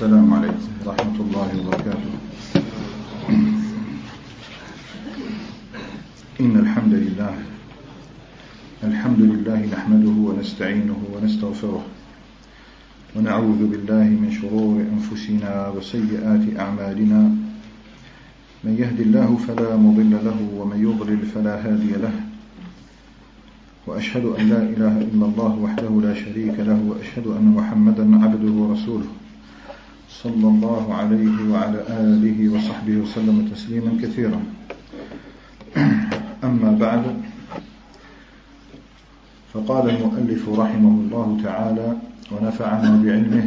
السلام عليكم ورحمة الله وبركاته. إن الحمد لله نحمده ونستعينه ونستغفره ونعوذ بالله من شرور أنفسنا وسيئات أعمالنا. من يهد الله فلا مضل له ومن يضلل فلا هادي له، وأشهد أن لا إله إلا الله وحده لا شريك له، وأشهد أن محمدا عبده ورسوله صلى الله عليه وعلى آله وصحبه وسلم تسليما كثيرا. أما بعد، فقال المؤلف رحمه الله تعالى ونفعنا بعلمه،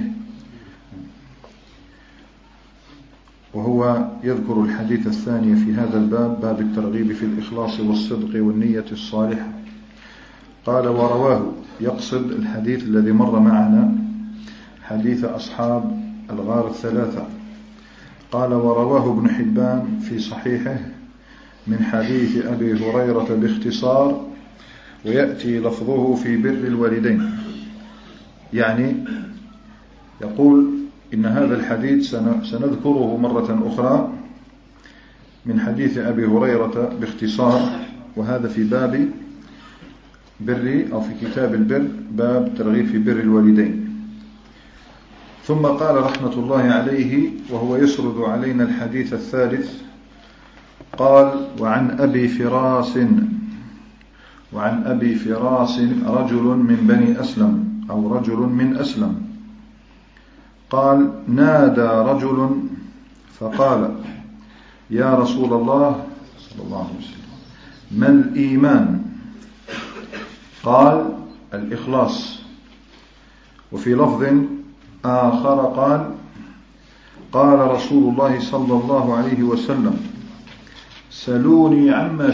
وهو يذكر الحديث الثاني في هذا الباب، باب الترغيب في الإخلاص والصدق والنية الصالحة. قال ورواه، يقصد الحديث الذي مر معنا، حديث أصحاب الغار الثلاثة. قال ورواه ابن حبان في صحيحه من حديث أبي هريرة باختصار، ويأتي لفظه في بر الوالدين. يعني يقول إن هذا الحديث سنذكره مرة أخرى من حديث أبي هريرة باختصار، وهذا في باب بر أو في كتاب البر، باب ترغيب في بر الوالدين. ثم قال رحمة الله عليه وهو يسرد علينا الحديث الثالث، قال وعن أبي فراس رجل من بني أسلم أو رجل من أسلم، قال نادى رجل فقال يا رسول الله صلى الله عليه وسلم ما الإيمان؟ قال الإخلاص. وفي لفظ آخر قال رسول الله صلى الله عليه وسلم سلوني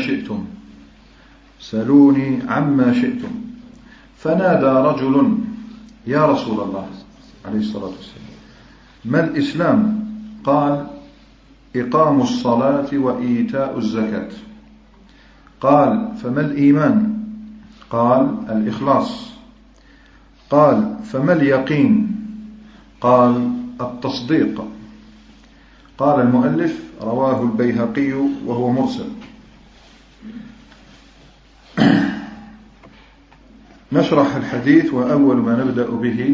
عما شئتم. فنادى رجل يا رسول الله عليه الصلاة والسلام ما الإسلام؟ قال إقام الصلاة وإيتاء الزكاة. قال فما الإيمان؟ قال الإخلاص. قال فما اليقين؟ قال التصديق. قال المؤلف رواه البيهقي وهو مرسل. نشرح الحديث، وأول ما نبدأ به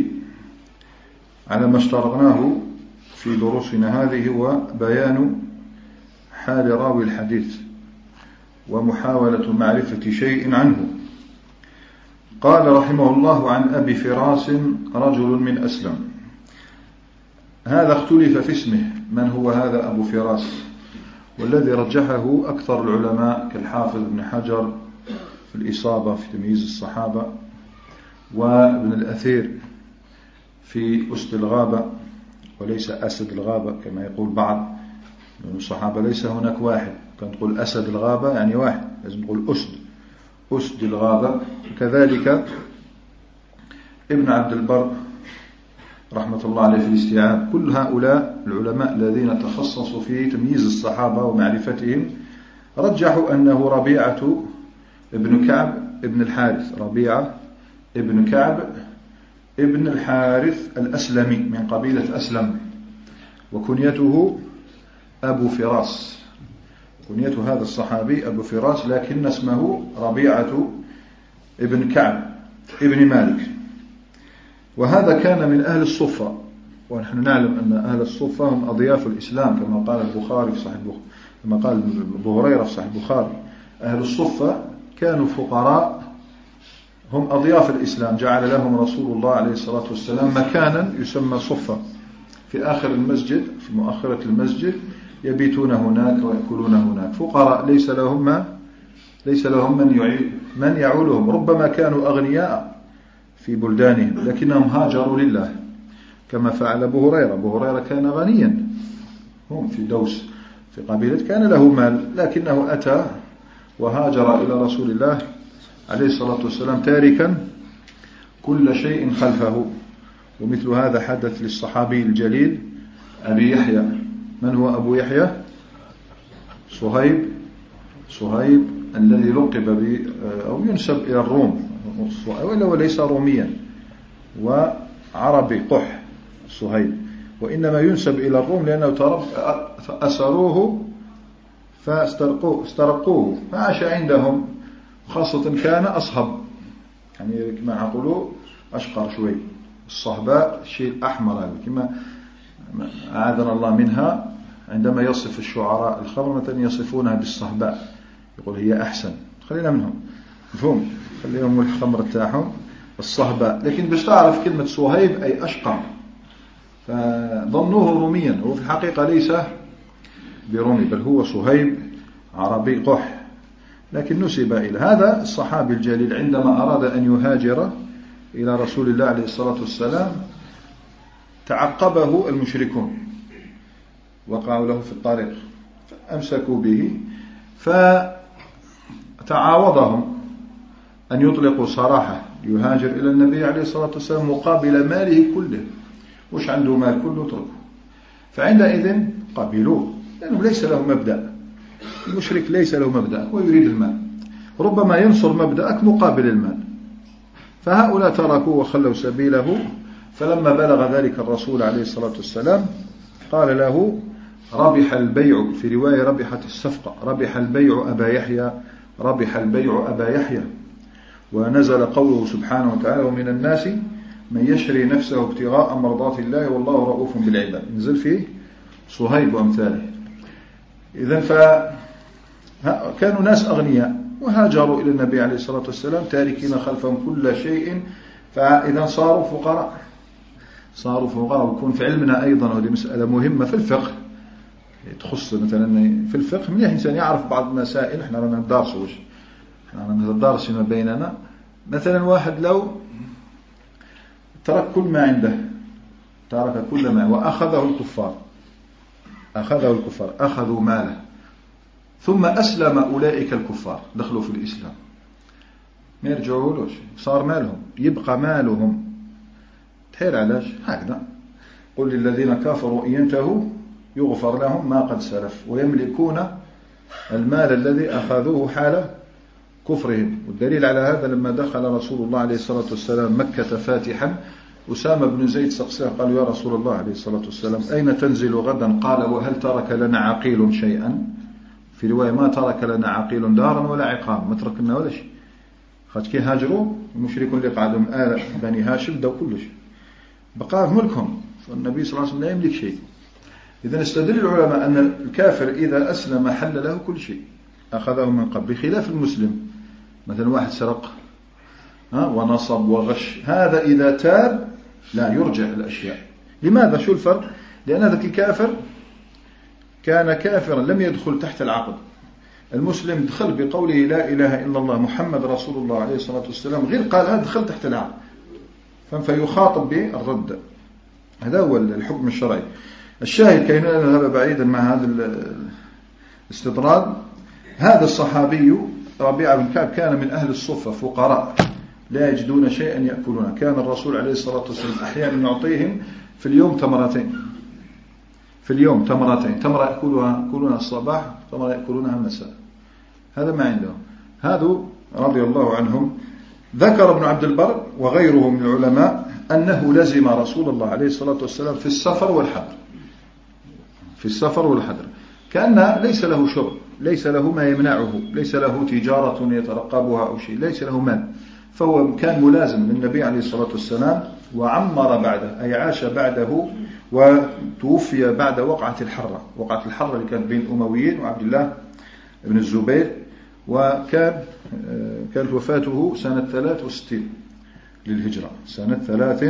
على ما اشترطناه في دروسنا هذه هو بيان حال راوي الحديث ومحاولة معرفة شيء عنه. قال رحمه الله عن أبي فراس رجل من أسلم. هذا اختلف في اسمه، من هو هذا أبو فراس؟ والذي رجحه أكثر العلماء كالحافظ ابن حجر في الإصابة في تمييز الصحابة، وابن الأثير في أسد الغابة، وليس أسد الغابة كما يقول بعض من الصحابة، ليس هناك واحد، كان تقول أسد الغابة يعني واحد، لازم تقول أسد الغابة. كذلك ابن عبد البر رحمة الله عليه في الاستيعاب. كل هؤلاء العلماء الذين تخصصوا في تمييز الصحابة ومعرفتهم رجحوا أنه ربيعة ابن كعب ابن الحارث، ربيعة ابن كعب ابن الحارث الأسلمي من قبيلة أسلم، وكنيته أبو فراس. كنية هذا الصحابي أبو فراس، لكن اسمه ربيعة ابن كعب ابن مالك. وهذا كان من أهل الصفة، ونحن نعلم أن أهل الصفة هم أضياف الإسلام، كما قال البخاري في صحيح البخاري، كما قال أبو هريرة في صحيح البخاري أهل الصفة كانوا فقراء، هم أضياف الإسلام، جعل لهم رسول الله عليه الصلاة والسلام مكانا يسمى صفة في آخر المسجد، في مؤخرة المسجد، يبيتون هناك ويأكلون هناك. فقراء ليس لهم من يعولهم، ربما كانوا أغنياء في بلدانهم لكنهم هاجروا لله، كما فعل أبو هريرة. أبو هريرة كان غنيا، هم في دوس في قبيلة كان له مال، لكنه أتى وهاجر إلى رسول الله عليه الصلاة والسلام تاركا كل شيء خلفه. ومثل هذا حدث للصحابي الجليل أبي يحيى. من هو أبو يحيى؟ صهيب الذي لقب أو ينسب إلى الروم، وليس روميا، وعربي قح صهيب. وإنما ينسب إلى الروم لأنه أسروه فاسترقوه فعاش عندهم، خاصة كان أصهب، يعني كما يقولوا أشقر شوي. الصهباء الشيء الأحمر كما أعاذنا الله منها. عندما يصف الشعراء الخمر مثلا يصفونها بالصهباء، يقول هي أحسن، خلينا منهم مفهوم، خليهم الخمر تاعهم الصهباء. لكن باش تعرف كلمة صهيب أي أشقر، فظنوه روميا، هو في الحقيقة ليس برومي، بل هو صهيب عربي قح، لكن نسب إلى هذا الصحابي الجليل. عندما أراد أن يهاجر إلى رسول الله عليه الصلاة والسلام تعقبه المشركون، وقعوا له في الطريق فأمسكوا به، فتعاوضهم أن يطلقوا سراحه يهاجر إلى النبي عليه الصلاة والسلام مقابل ماله كله، وش عنده مال كله تركه. فعندئذ قبلوه لأنه ليس له مبدأ، المشرك ليس له مبدأ، هو يريد المال، ربما ينصر مبدأك مقابل المال. فهؤلاء تركوا وخلوا سبيله. فلما بلغ ذلك الرسول عليه الصلاة والسلام قال له ربح البيع، في رواية ربحت الصفقة، ربح البيع أبا يحيى، ربح البيع أبا يحيى. ونزل قوله سبحانه وتعالى ومن الناس من يشري نفسه ابتغاء مرضات الله والله رؤوف بالعباد، نزل فيه صهيب وأمثاله. إذن فكانوا ناس أغنياء وهاجروا إلى النبي عليه الصلاة والسلام تاركين خلفهم كل شيء، فإذا صاروا فقراء، صاروا فقراء. ويكون في علمنا أيضا، وهذه مسألة مهمة في الفقه تخص مثلا في الفقه، من الإنسان يعرف بعض المسائل. احنا رانا ندرسوش، احنا رانا ندرس ما بيننا. مثلا واحد لو ترك كل ما عنده، ترك كل ما وأخذه الكفار، أخذوا ماله، ثم أسلم أولئك الكفار، دخلوا في الإسلام، ما يرجعولوش، صار مالهم، يبقى مالهم. تحير علاش هكذا؟ قل للذين كفروا إن ينتهوا يغفر لهم ما قد سلف ويملكون المال الذي أخذوه حال كفرهم. والدليل على هذا لما دخل رسول الله عليه الصلاة والسلام مكة فاتحا، أسامة بن زيد سقساه قال يا رسول الله عليه الصلاة والسلام أين تنزل غدا؟ قال وهل ترك لنا عقيل شيئا؟ في رواية ما ترك لنا عقيل دارا ولا عقام، ما ترك لنا ولا شيء. خاطر كي هاجروا المشركون اللي قعدوا من آل بني هاشم داو كل شيء، بقى في ملكهم، فالنبي صلى الله عليه وسلم لا يملك شيء. إذن استدل العلماء أن الكافر إذا أسلم حل له كل شيء أخذه من قبل، بخلاف المسلم. مثلا واحد سرق ونصب وغش، هذا إذا تاب لا يرجع الأشياء. لماذا؟ شو الفرق؟ لأن ذاك الكافر كان كافرا لم يدخل تحت العقد، المسلم دخل بقوله لا إله إلا الله محمد رسول الله عليه الصلاة والسلام، غير قال هذا دخل تحت العقد، فيخاطب بالرد. هذا هو الحكم الشرعي. الشاهد كي لا نذهب بعيدا مع هذا الاستطراد، هذا الصحابي ربيعة بن كعب كان من أهل الصفة، فقراء لا يجدون شيئا يأكلونه. كان الرسول عليه الصلاة والسلام أحيانا يعطيهم في اليوم تمرتين، في اليوم تمرتين، تمرة يأكلونها الصباح، تمرة يأكلونها المساء، هذا ما عندهم. هذا رضي الله عنهم. ذكر ابن عبد البر وغيره من العلماء أنه لزم رسول الله عليه الصلاة والسلام في السفر والحضر، في السفر والحضر، كأن ليس له شغل، ليس له ما يمنعه، ليس له تجارة يترقبها أو شيء، ليس له مال، فهو كان ملازم للنبي عليه الصلاة والسلام. وعمر بعده، أي عاش بعده، وتوفي بعد وقعة الحرة، وقعة الحرة اللي كانت بين الأمويين وعبد الله بن الزبير، وكانت وفاته سنة 63 للهجرة، سنة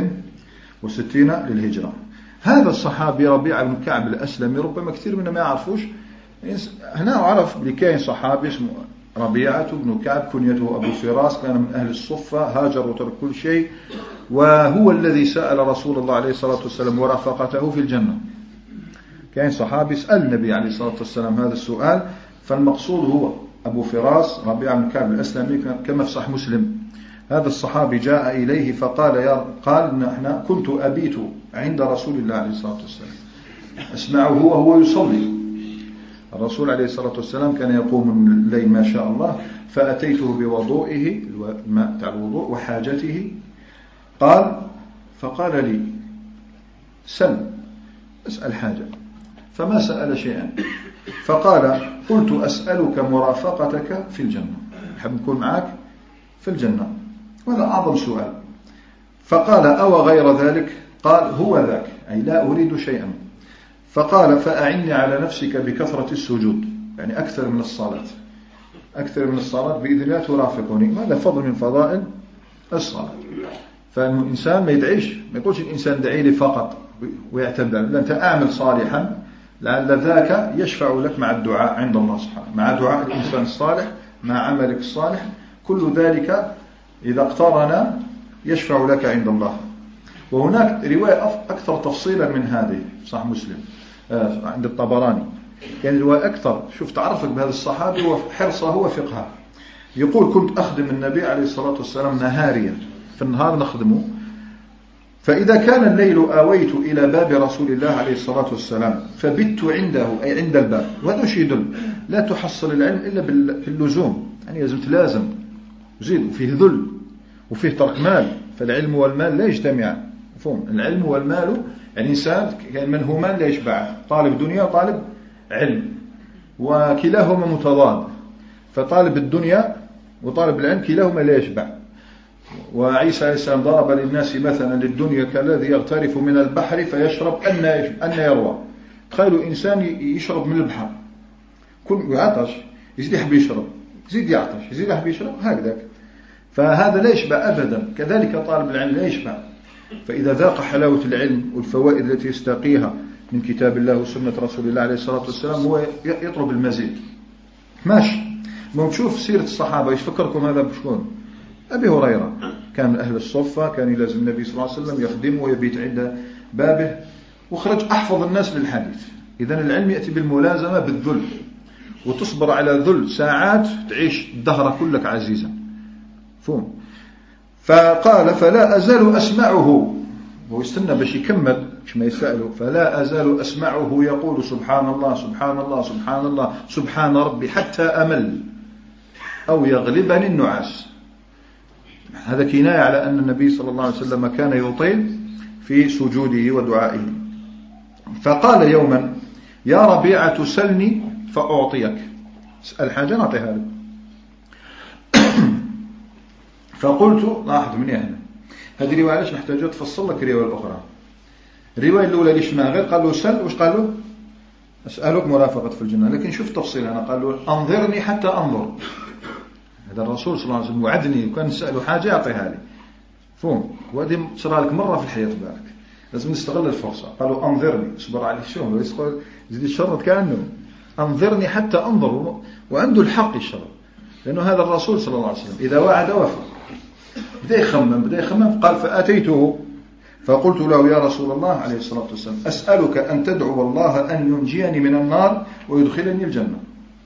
63 للهجرة. هذا الصحابي ربيعة بن كعب الأسلمي ربما كثير منا ما يعرفوش. هنا عرف لكاين صحابي اسمه ربيعة بن كعب، كنيته أبو فراس، كان من أهل الصفة، هاجر وترك كل شيء، وهو الذي سأل رسول الله عليه الصلاة والسلام ورافقته في الجنة. كاين صحابي سأل النبي عليه الصلاة والسلام هذا السؤال، فالمقصود هو أبو فراس ربيعة بن كعب الأسلمي، كما في صحيح مسلم. هذا الصحابي جاء إليه فقال قال نحن كنت أبيت عند رسول الله عليه الصلاة والسلام أسمعه وهو يصلي. الرسول عليه الصلاة والسلام كان يقوم الليل ما شاء الله، فأتيته بوضوئه، الماء تاع الوضوء، وحاجته. فقال لي سل، أسأل حاجة، فما سأل شيئا، فقال قلت أسألك مرافقتك في الجنة، أحب نكون معك في الجنة، وهذا أعظم سؤال. فقال أو غير ذلك؟ قال هو ذاك، أي لا أريد شيئا. فقال فأعني على نفسك بكثرة السجود، يعني أكثر من الصلاة، أكثر من الصلاة بإذن الله ترافقني. هذا فضل من فضائل الصلاة. فإنه الإنسان ما يدعيش، ما يقولش الإنسان دعي لي فقط ويعتبر، لا، أنت أعمل صالحا لعل ذاك يشفع لك مع الدعاء عند الله سبحانه، مع دعاء الإنسان الصالح، مع عملك الصالح، كل ذلك إذا اقترن يشفع لك عند الله. وهناك رواية أكثر تفصيلا من هذه صح مسلم عند الطبراني، يعني رواية أكثر. شوف تعرفك بهذا الصحابي وحرصه وفقهه. يقول كنت أخدم النبي عليه الصلاة والسلام نهاريا، في النهار نخدمه، فإذا كان الليل آويت إلى باب رسول الله عليه الصلاة والسلام فبت عنده، أي عند الباب. وهذا شيء يدل لا تحصل العلم إلا باللزوم، يعني لازم تلازم زيد، وفيه ذل وفيه ترك مال، فالعلم والمال لا يجتمعان. مفهوم؟ العلم والمال، يعني إنسان منهما لا يشبع، طالب دنيا وطالب علم، وكلاهما متضاد، فطالب الدنيا وطالب العلم كلاهما لا يشبع. وعيسى عليه السلام ضرب للناس مثلا للدنيا كالذي يغترف من البحر فيشرب أن يروى. تخيلوا إنسان يشرب من البحر، كل يعطش يزيد يحب يشرب، يزيد يعطش يزيد يحب يشرب، هكذا. فهذا لا يشبع أبدا. كذلك طالب العلم لا يشبع. فإذا ذاق حلاوة العلم والفوائد التي يستقيها من كتاب الله وسنة رسول الله عليه الصلاة والسلام هو يطلب المزيد. ماشي. ما تشوف سيرة الصحابة يفكركم هذا بشكون؟ أبي هريرة كان من أهل الصفة، كان يلازم النبي صلى الله عليه وسلم، يخدمه ويبيت عند بابه، وخرج أحفظ الناس للحديث. إذن العلم يأتي بالملازمة بالذل، وتصبر على ذل ساعات تعيش الدهر كلك عزيزا. فهم؟ فقال فلا أزال أسمعه، وهو يستنى باش يكمل مش ما يسأله، فلا أزال أسمعه يقول سبحان الله سبحان الله سبحان الله سبحان ربي حتى أمل أو يغلبني النعاس. هذا كناية على أن النبي صلى الله عليه وسلم كان يطيل في سجوده ودعائه. فقال يوما يا ربيعة سلني فأعطيك، اسأل حاجة نعطيها لك. فقلت لاحظ مني هنا هذه رواية ليش محتاجة تفصل لك الرواية الأخرى. الرواية الأولى ليش ما غير قال له سل، وش قال له؟ أسألك مرافقة في الجنة. لكن شوف تفصيل هنا، قال له أنظرني حتى أنظر. هذا الرسول صلى الله عليه وسلم وعدني وكان نسأله حاجة يعطيها لي. فهم؟ وهذه تصير لك مرة في الحياة بالك، لازم نستغل الفرصة. قالوا أنظرني، اصبر عليه شو يزيد الشرط كأنه أنظرني حتى أنظر، وعنده الحق الشرط، لأنه هذا الرسول صلى الله عليه وسلم إذا وعد وفى. بدأ يخمم قال فأتيته فقلت له يا رسول الله عليه الصلاة والسلام أسألك أن تدعو الله أن ينجيني من النار ويدخلني الجنة.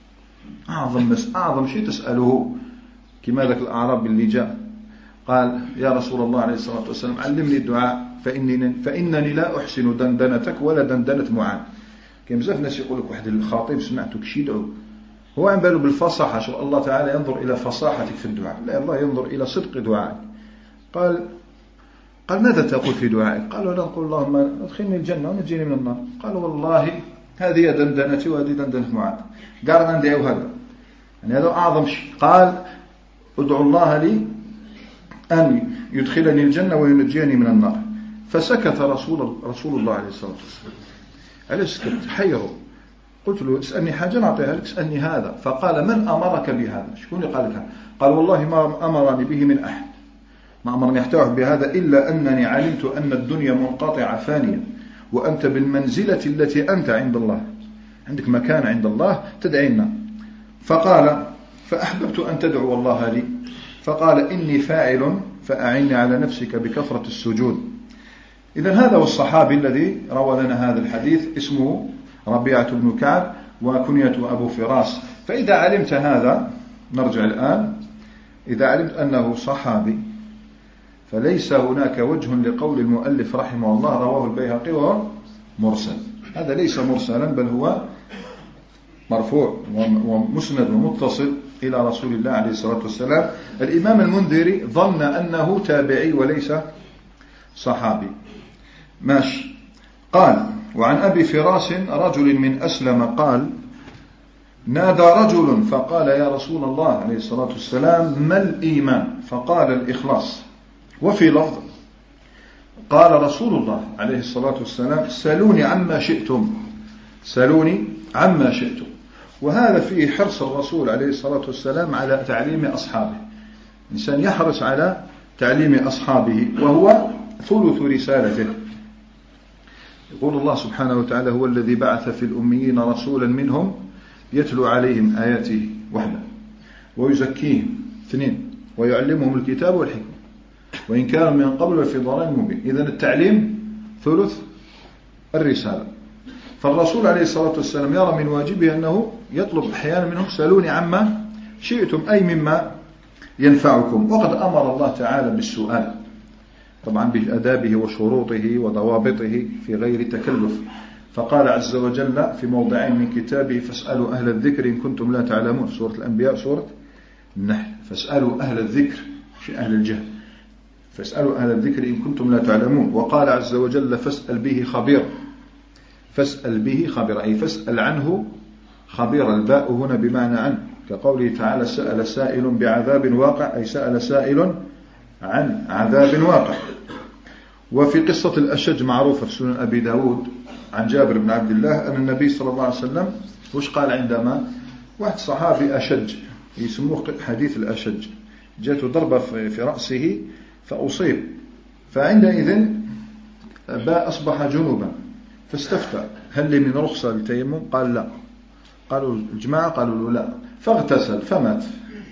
أعظم شيء تسأله، كما ذاك الأعراب اللي جاء قال يا رسول الله عليه الصلاة والسلام علمني الدعاء فإنني لا أحسن دندنتك ولا دندنة معاذ. كان بزاف ناس يقول لك واحد الخطيب سمعته كشي يدعو، هو عم باله بالفصاحة، شو الله تعالى ينظر إلى فصاحتك في الدعاء، لا الله ينظر إلى صدق دعائك. قال ماذا تقول في دعائك؟ قالوا لا نقول اللهم ادخلني الجنة ونجيني من النار. قالوا والله هذه دندنتي وهذه دندنة معاذ، قال ندعو هذا، يعني هذا أعظم شيء. قال ادعو الله لي أن يدخلني الجنة وينجيني من النار. فسكت رسول الله عليه الصلاة والسلام. علاش سكت؟ حيره. قلت له اسألني حاجة نعطيها لك، اسألني هذا. فقال من أمرك بهذا؟ شكون قال لك؟ قال والله ما أمرني به من أحد، ما أمرني أحتاج بهذا إلا أنني علمت أن الدنيا منقطعة فانية، وأنت بالمنزلة التي أنت عند الله، عندك مكان عند الله تدعينا. فقال فأحببت أن تدعو الله لي. فقال إني فاعل فأعني على نفسك بكثرة السجود. إذن هذا هو الصحابي الذي روى لنا هذا الحديث، اسمه ربيعة بن كعب وكنيته أبو فراس. فإذا علمت هذا، نرجع الآن، إذا علمت أنه صحابي فليس هناك وجه لقول المؤلف رحمه الله رواه البيهقي وهو مرسل. هذا ليس مرسلا بل هو مرفوع ومسند ومتصل إلى رسول الله عليه الصلاة والسلام. الإمام المنذري ظن أنه تابعي وليس صحابي. ماشي. قال وعن أبي فراس رجل من أسلم قال نادى رجل فقال يا رسول الله عليه الصلاة والسلام ما الإيمان؟ فقال الإخلاص. وفي لفظ قال رسول الله عليه الصلاة والسلام سلوني عما شئتم، سلوني عما شئتم. وهذا فيه حرص الرسول عليه الصلاة والسلام على تعليم أصحابه. إنسان يحرص على تعليم أصحابه وهو ثلث رسالته. يقول الله سبحانه وتعالى هو الذي بعث في الأميين رسولا منهم يتلو عليهم آياته وحده ويزكيهم 2 ويعلمهم الكتاب والحكمة وإن كانوا من قبل في ضلال مبين. إذن التعليم ثلث الرسالة. فالرسول عليه الصلاة والسلام يرى من واجبه أنه يطلب أحيانا منهم سألوني عما شئتم أي مما ينفعكم. وقد أمر الله تعالى بالسؤال طبعا بأدابه وشروطه وضوابطه في غير تكلف. فقال عز وجل في موضعين من كتابه فاسألوا أهل الذكر إن كنتم لا تعلمون، سورة الأنبياء سورة النحل. فاسألوا أهل الذكر في أهل الجهل، فاسألوا أهل الذكر إن كنتم لا تعلمون. وقال عز وجل فاسأل به خبير، فاسأل به خبير أي فاسأل عنه خبير. الباء هنا بمعنى عن، كقوله تعالى سأل سائل بعذاب واقع أي سأل سائل عن عذاب واقع. وفي قصة الأشج معروفة في سنن أبي داود عن جابر بن عبد الله أن النبي صلى الله عليه وسلم وش قال عندما واحد صحابي أشج يسموه حديث الأشج، جاءته ضربة في رأسه فأصيب، فعندئذ أصبح جنوبا فاستفتى هل لي من رخصة للتيمم؟ قال لا. قالوا الجماعة قالوا له لا، فاغتسل فمات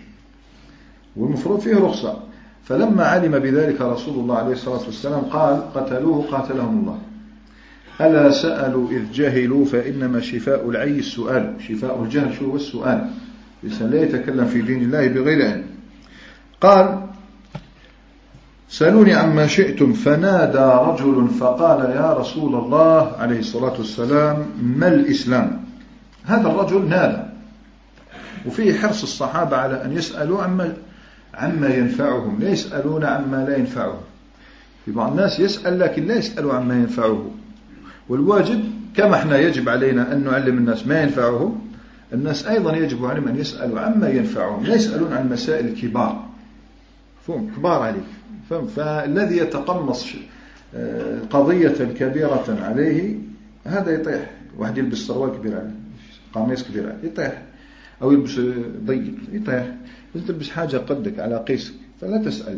والمفروض فيه رخصة. فلما علم بذلك رسول الله عليه الصلاة والسلام قال قتلوه قاتلهم الله. ألا سألوا إذ جهلوا فإنما شفاء العي السؤال. شفاء الجهل شو هو السؤال، الإنسان لا يتكلم في دين الله بغير علم. قال سألوني عما شئتم فنادى رجل فقال يا رسول الله عليه الصلاة والسلام ما الإسلام؟ هذا الرجل نادى، وفيه حرص الصحابة على أن يسألوا عما ينفعهم، لا يسألون عما لا ينفعهم. في بعض الناس يسأل لكن لا يسألوا عما ينفعه. والواجب كما احنا يجب علينا أن نعلم الناس ما ينفعهم، الناس أيضا يجب عليهم أن يسألوا عما ينفعهم، لا يسألون عن مسائل الكبار فهم كبار عليك. فالذي يتقمص قضية كبيرة عليه هذا يطيح. واحد يلبس سروال كبير عليه، قميص كبير عليه، يطيح. أو يلبس ضيق يطيح. لازم تلبس حاجة قدك على قيسك فلا تسأل.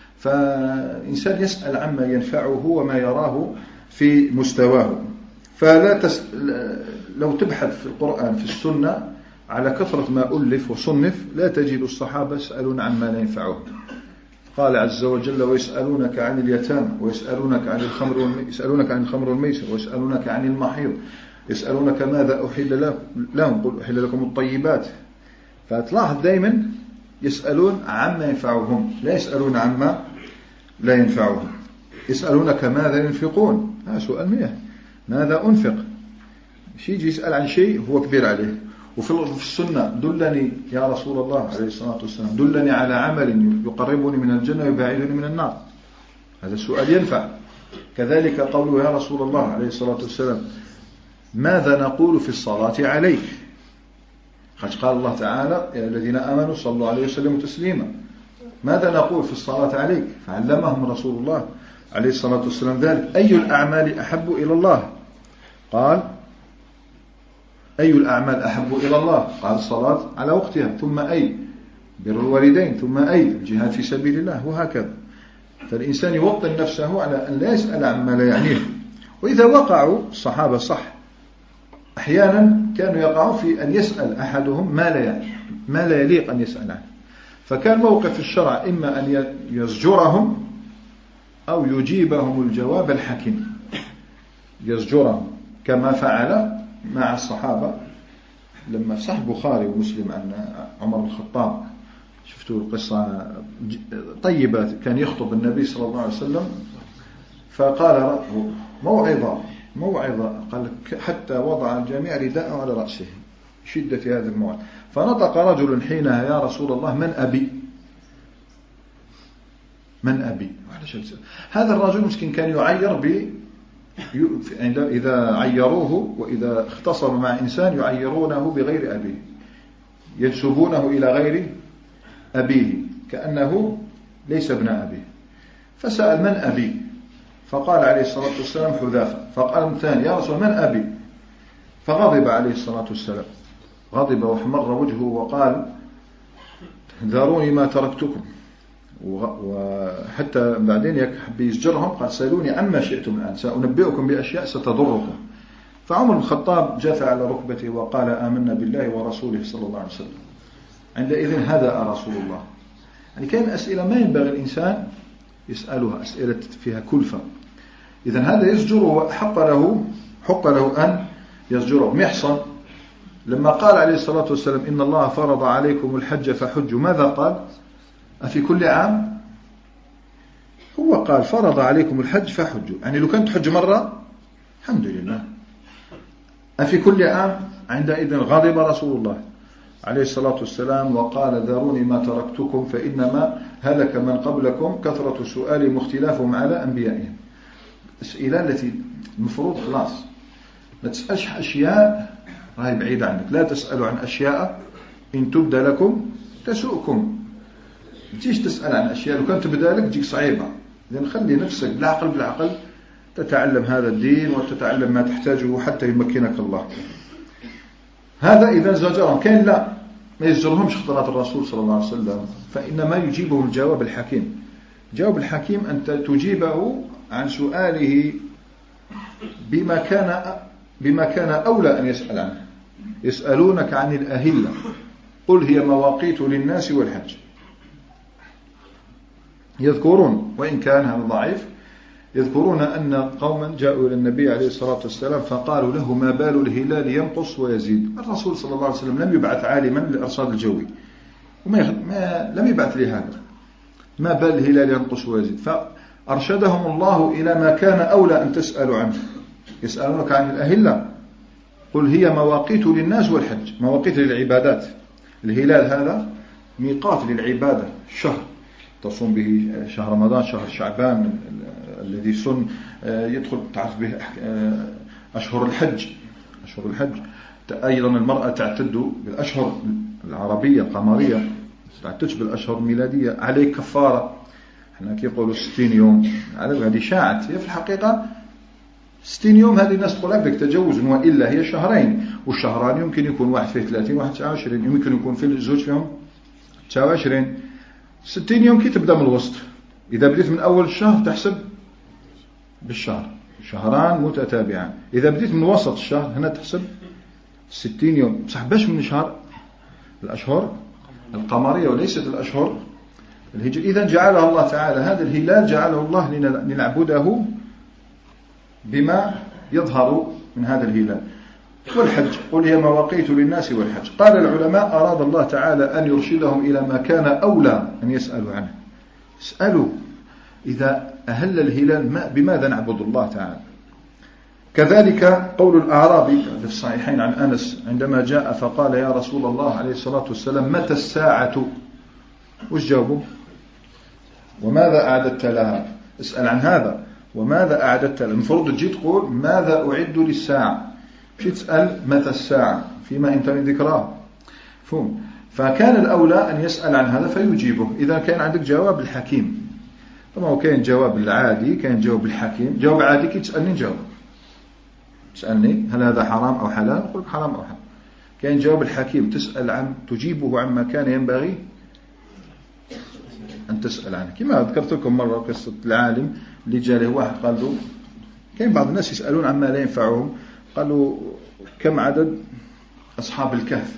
فإنسان يسأل عما ينفعه وما يراه في مستواه. فلا لو تبحث في القرآن في السنة على كثرة ما ألف وصنف لا تجد الصحابة يسألون عما لا ينفعهم. قال عز وجل ويسألونك عن اليتامى ويسألونك عن الخمر والميسر ويسألونك عن المحيض يسألونك ماذا أحل لهم قل أحل لكم الطيبات. فتلاحظ دائما يسألون عما ينفعهم لا يسألون عما لا ينفعهم. يسألونك ماذا ينفقون، هذا سؤال مياه، ماذا أنفق؟ يجي يسأل عن شيء هو كبير عليه. وفي السنة دلني يا رسول الله عليه الصلاة والسلام دلني على عمل يقربني من الجنة ويبعدني من النار، هذا السؤال ينفع. كذلك قوله يا رسول الله عليه الصلاة والسلام ماذا نقول في الصلاة عليك؟ قال الله تعالى يا الذين آمنوا صلوا عليه وسلموا تسليما. ماذا نقول في الصلاة عليك؟ فعلمهم رسول الله عليه الصلاة والسلام ذلك. أي الأعمال أحب إلى الله؟ قال أي الأعمال أحب إلى الله؟ قال الصلاة على وقتها، ثم أي بر الوالدين، ثم أي الجهاد في سبيل الله، وهكذا. فالإنسان يوطن نفسه على أن لا يسأل عما لا يعنيه. وإذا وقعوا الصحابة صح أحيانا كانوا يقعوا في أن يسأل أحدهم ما لا يليق أن يسأل عنه، فكان موقف الشرع إما أن يزجرهم أو يجيبهم الجواب الحكيم. يزجرهم كما فعل مع الصحابة لما في صحيح البخاري ومسلم عن عمر بن الخطاب، شفتوا القصة طيبة، كان يخطب النبي صلى الله عليه وسلم فقال موعظة قال حتى وضع الجميع رداءه على رأسه شدة هذا الموعظة. فنطق رجل حينها يا رسول الله من أبي؟ هذا الرجل مسكين كان يعير إذا عيروه وإذا اختصموا مع إنسان يعيرونه بغير أبيه، ينسبونه إلى غير أبيه كأنه ليس ابن أبيه. فسأل من أبي؟ فقال عليه الصلاة والسلام حذافة. فقال الثاني يا رسول من أبي؟ فغضب عليه الصلاة والسلام، غضب واحمر وجهه وقال ذروني ما تركتكم. وحتى بعدين يحب يزجرهم، قال سألوني عما شئتم الآن سأنبئكم بأشياء ستضركم. فعمر بن الخطاب جثى على ركبته وقال آمنا بالله ورسوله صلى الله عليه وسلم. عندئذ هدأ رسول الله. يعني كان أسئلة ما ينبغي الإنسان يسألها، أسئلة فيها كلفة. إذن هذا يزجره، حق له أن يزجره. محصن لما قال عليه الصلاة والسلام إن الله فرض عليكم الحج فحجوا، ماذا قال؟ أفي كل عام؟ هو قال فرض عليكم الحج فحجوا، يعني لو كنت حج مرة الحمد لله. أفي كل عام؟ عندئذ غضب رسول الله عليه الصلاة والسلام وقال ذروني ما تركتكم فإنما هلك من قبلكم كثرة سؤالهم واختلافهم على أنبيائهم. الأسئلة التي المفروض خلاص لا تسألش أشياء راهي بعيدة عنك، لا تسألوا عن أشياء إن تبدى لكم تسؤكم. تجيش تسأل عن أشياء لو كانت تبدأ لك تجيك صعيبة. إذن خلي نفسك بالعقل تتعلم هذا الدين وتتعلم ما تحتاجه حتى يمكنك الله. هذا إذا زجرهم. كان لا ما يزجرهمش خطرات الرسول صلى الله عليه وسلم، فإنما يجيبهم الجواب الحكيم. الجواب الحكيم أنت تجيبه عن سؤاله بما كان أولى أن يسأل عنه. يسألونك عن الأهلة قل هي مواقيت للناس والحج. يذكرون وإن كان هذا ضعيف، يذكرون أن قوما جاءوا إلى النبي عليه الصلاة والسلام فقالوا له ما بال الهلال ينقص ويزيد. الرسول صلى الله عليه وسلم لم يبعث عالما للأرصاد الجوي لم يبعث لهذا. ما بال الهلال ينقص ويزيد؟ فأرشدهم الله إلى ما كان أولى أن تسألوا عنه. يسألونك عن الأهلة قل هي مواقيت للناس والحج، مواقيت للعبادات. الهلال هذا ميقات للعبادة، الشهر تصوم به شهر رمضان، شهر شعبان الذي سن يدخل تعرف به أشهر الحج. أيضا المرأة تعتد بالأشهر العربية القمرية، تعتدش بالأشهر الميلادية. عليك كفارة، احنا كي يقولوا 60 يوم، هذه شاعت. هي في الحقيقة 60 يوم هذه الناس تقول لك تجوز، وإلا هي شهرين، والشهران يمكن يكون واحد فيه 30 واحد 29، يمكن يكون في الزوج فيهم 29. 60 يوم كي تبدأ من الوسط. إذا بديت من أول الشهر تحسب بالشهر، شهران متتابعان. إذا بديت من وسط الشهر هنا تحسب 60 يوم. صح باش من شهر الأشهر القمرية وليست الأشهر الهجرية. إذا جعله الله تعالى هذا الهلال جعله الله لنعبده بما يظهر من هذا الهلال. والحج قل هي مواقيت للناس والحج. قال العلماء أراد الله تعالى أن يرشدهم إلى ما كان أولى أن يسألوا عنه. اسألوا إذا أهل الهلال بماذا نعبد الله تعالى. كذلك قول الأعرابي في الصحيحين عن أنس عندما جاء فقال يا رسول الله عليه الصلاة والسلام متى الساعة؟ وش جاوبه؟ وماذا أعددت لها؟ اسأل عن هذا، وماذا أعددت لها. المفروض تجي تقول ماذا أعد للساعة، مش تسأل متى الساعة فيما أنت من ذكراه. فهم. فكان الأولى أن يسأل عن هذا فيجيبه. إذا كان عندك جواب الحكيم. طبعا هو كان جواب العادي، كان جواب الحكيم. جواب عادي كي تسألني جواب، تسألني هل هذا حرام أو حلال، أقول حرام أو حلال. كان جواب الحكيم تسأل عن تجيبه عما كان ينبغي أن تسأل عنه. كما ذكرت لكم مرة قصة العالم اللي جاء له واحد قال له، كان بعض الناس يسألون عما لا ينفعهم، قالوا كم عدد أصحاب الكهف.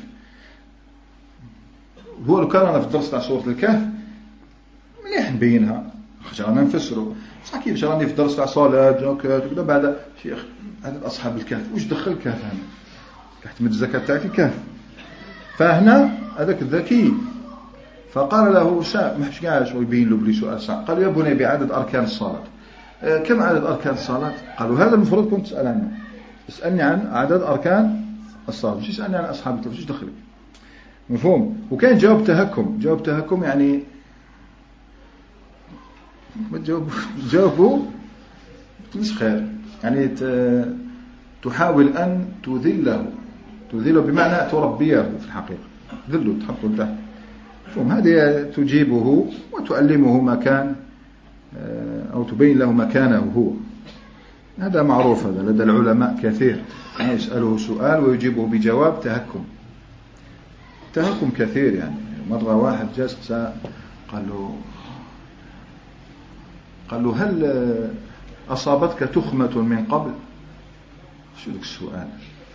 هو لو كان أنا في الدرس تاع سورة الكهف مليح نبينها، خشان نفسره. صح كيف شراني في الدرس تاع صلاة كذا بعد شيخ عدد أصحاب الكهف، وش دخل الكهف هنا؟ تحت من الزكاة تاعك الكهف. فهنا هذاك الذكي فقال له مش قاعد شو يبين له بلي سؤال صعب. قال يا بني بعدد أركان الصلاة. كم عدد أركان الصلاة؟ قالوا هذا المفروض كنت تسأل عنه. اسألني عن عدد أركان الصلاة، مش اسألني عن أصحاب الكهف، مش دخلك. مفهوم؟ وكان جواب تهكم يعني ما جاوبوا مش خير. يعني تحاول أن تذله بمعنى تربيه في الحقيقة، ذله تحطه تحت. هذه تجيبه وتعلمه مكان أو تبين له مكانه هو. هذا معروف، هذا لدى العلماء كثير، يعني يسأله سؤال ويجيبه بجواب تهكم كثير. يعني مرة واحد جلس قال له هل أصابتك تخمة من قبل؟ شو ذلك السؤال؟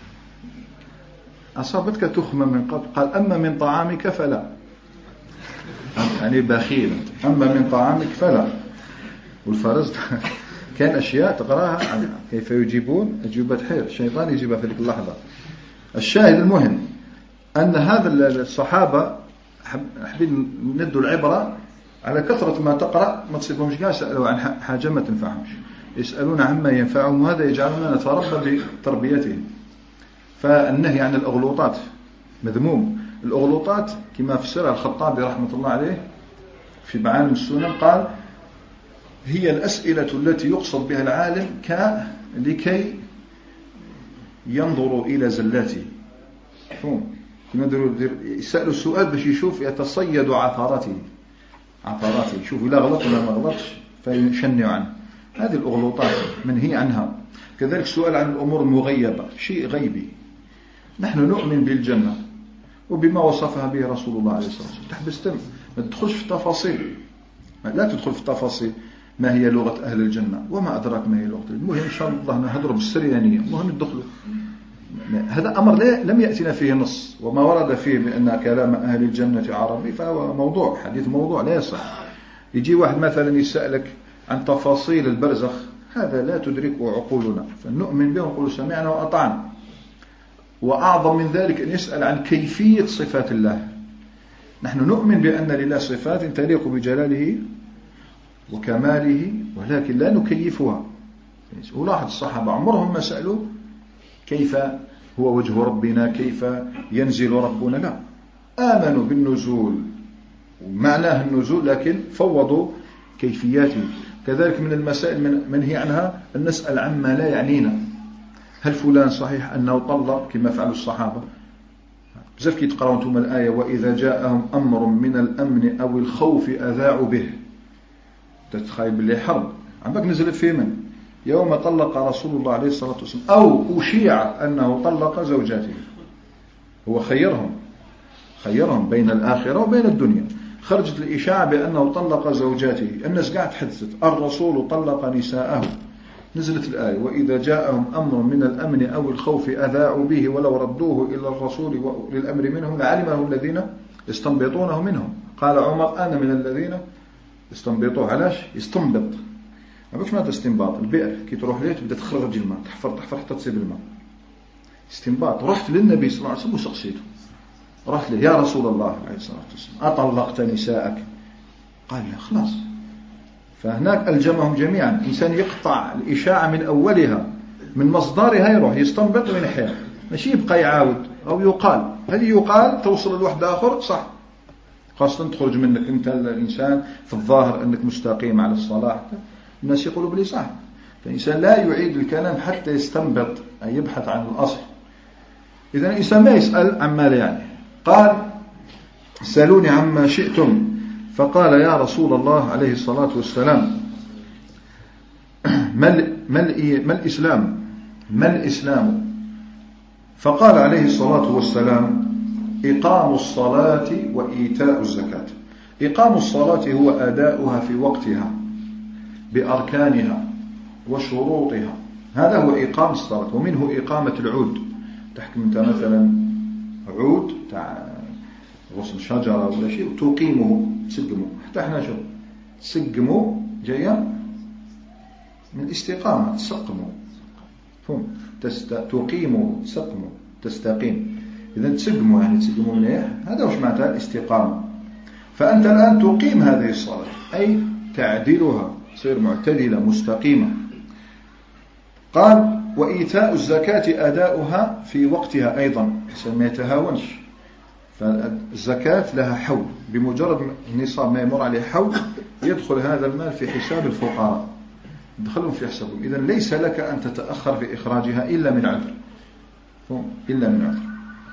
أصابتك تخمة من قبل؟ قال أما من طعامك فلا. يعني بخيل، أما من طعامك فلا. والفرز كان أشياء تقراها كيف يجيبون أجوبة حير، الشيطان يجيبها في تلك اللحظة. الشاهد المهم أن هذا الصحابة حابين ندوا العبرة على كثرة ما تقرأ، ما تصيبهمش كاع يسألوا عن حاجة ما تنفعهمش، يسألون عما ينفعهم، وهذا يجعلنا نتربى بتربيتهم. فالنهي عن الأغلوطات مذموم. الأغلوطات كما فسرها الخطابي رحمة الله عليه في معالم السنن، قال هي الأسئلة التي يقصد بها العالم لكي ينظروا إلى زلاته. يسألوا السؤال باش يشوف يتصيد عثراته، يشوف إذا غلط ولا ما غلطش فيشنع عنه. هذه الأغلوطات منهي عنها. كذلك السؤال عن الأمور المغيبة، شيء غيبي. نحن نؤمن بالجنة وبما وصفها به رسول الله عليه الصلاة والسلام. تحبس ما تدخلش في التفاصيل، لا تدخل في التفاصيل. ما هي لغة أهل الجنة وما أدراك ما هي لغة. المهم إن شاء الله نهضر بالسريانية، المهم ندخل. هذا أمر لم يأتنا فيه نص، وما ورد فيه بأن كلام أهل الجنة عربي فهو موضوع، حديث موضوع لا يصح. يجي واحد مثلا يسألك عن تفاصيل البرزخ، هذا لا تدركه عقولنا، فنؤمن به ونقول سمعنا وأطعنا. وأعظم من ذلك أن يسأل عن كيفية صفات الله. نحن نؤمن بأن لله صفات تليق بجلاله وكماله، ولكن لا نكيفها. ولاحظ الصحابة عمرهم ما سألوا كيف هو وجه ربنا، كيف ينزل ربنا، لا. آمنوا بالنزول ومعناه النزول، لكن فوضوا كيفياته. كذلك من المسائل منهي عنها أن نسأل عما لا يعنينا. هل فلان صحيح أنه طلق كما فعلوا الصحابة؟ بزاف كي تقرأوا انتم الآية وإذا جاءهم أمر من الأمن أو الخوف أذاعوا به. تتخيل باللي حرب عمك نزلت في من يوم طلق رسول الله عليه الصلاة والسلام، أو أشيع أنه طلق زوجاته. هو خيرهم بين الآخرة وبين الدنيا. خرجت الإشاعة بأنه طلق زوجاته، الناس قاعد تحدثت الرسول طلق نساءه. نزلت الآية وإذا جاءهم أمر من الأمن أو الخوف أذاعوا به ولو ردوه إلى الرسول وللأمر منهم لعلمه الذين يستنبطونه منهم. قال عمر أنا من الذين يستنبطوه. علاش يستنبط؟ ما باش معناتها استنباط. البئر كي تروح ليه تبدا تخرج الماء، تحفر حتى تصيب الماء. استنباط. رحت للنبي صلى الله عليه وسلم وسقسيته، رحت له يا رسول الله عليه الصلاة والسلام أطلقت نساءك؟ قال لا خلاص. فهناك ألجمهم جميعا. إنسان يقطع الإشاعة من أولها من مصدرها، يروح يستنبط وينحيها، ماشي يبقى يعاود أو يقال. هل يقال توصل لواحد آخر صح، خاصة تخرج منك أنت الإنسان في الظاهر أنك مستقيم على الصلاة، الناس يقولوا بلي صح. فالإنسان لا يعيد الكلام حتى يستنبط أي يبحث عن الأصل. إذا الإنسان ما يسأل عما لا يعني. قال سألوني عما شئتم، فقال يا رسول الله عليه الصلاة والسلام ما الإسلام؟ فقال عليه الصلاة والسلام إقام الصلاة وإيتاء الزكاة. إقام الصلاة هو أداؤها في وقتها بأركانها وشروطها، هذا هو إقام الصلاة. ومنه إقامة العود. تحكم أنت مثلا عود تاع غصن شجرة ولا شيء وتقيمه تسقمه، حتى احنا شو تسقمه جاية من الاستقامة، تسقمه فهم تقيمه تسقمه تستقيم. إذا تسقمه يعني تسقمه مليح، هذا وش معناتها الاستقامة. فأنت الآن تقيم هذه الصلاة أي تعدلها، تصير معتدلة مستقيمة. قال وإيتاء الزكاة أداؤها في وقتها أيضا، ما يتهاونش. فالزكاة لها حول، بمجرد النصاب ما يمر عليه حول يدخل هذا المال في حساب الفقراء. دخلهم في حسابهم. إذن ليس لك أن تتأخر في إخراجها إلا من عذر، إلا من عذر.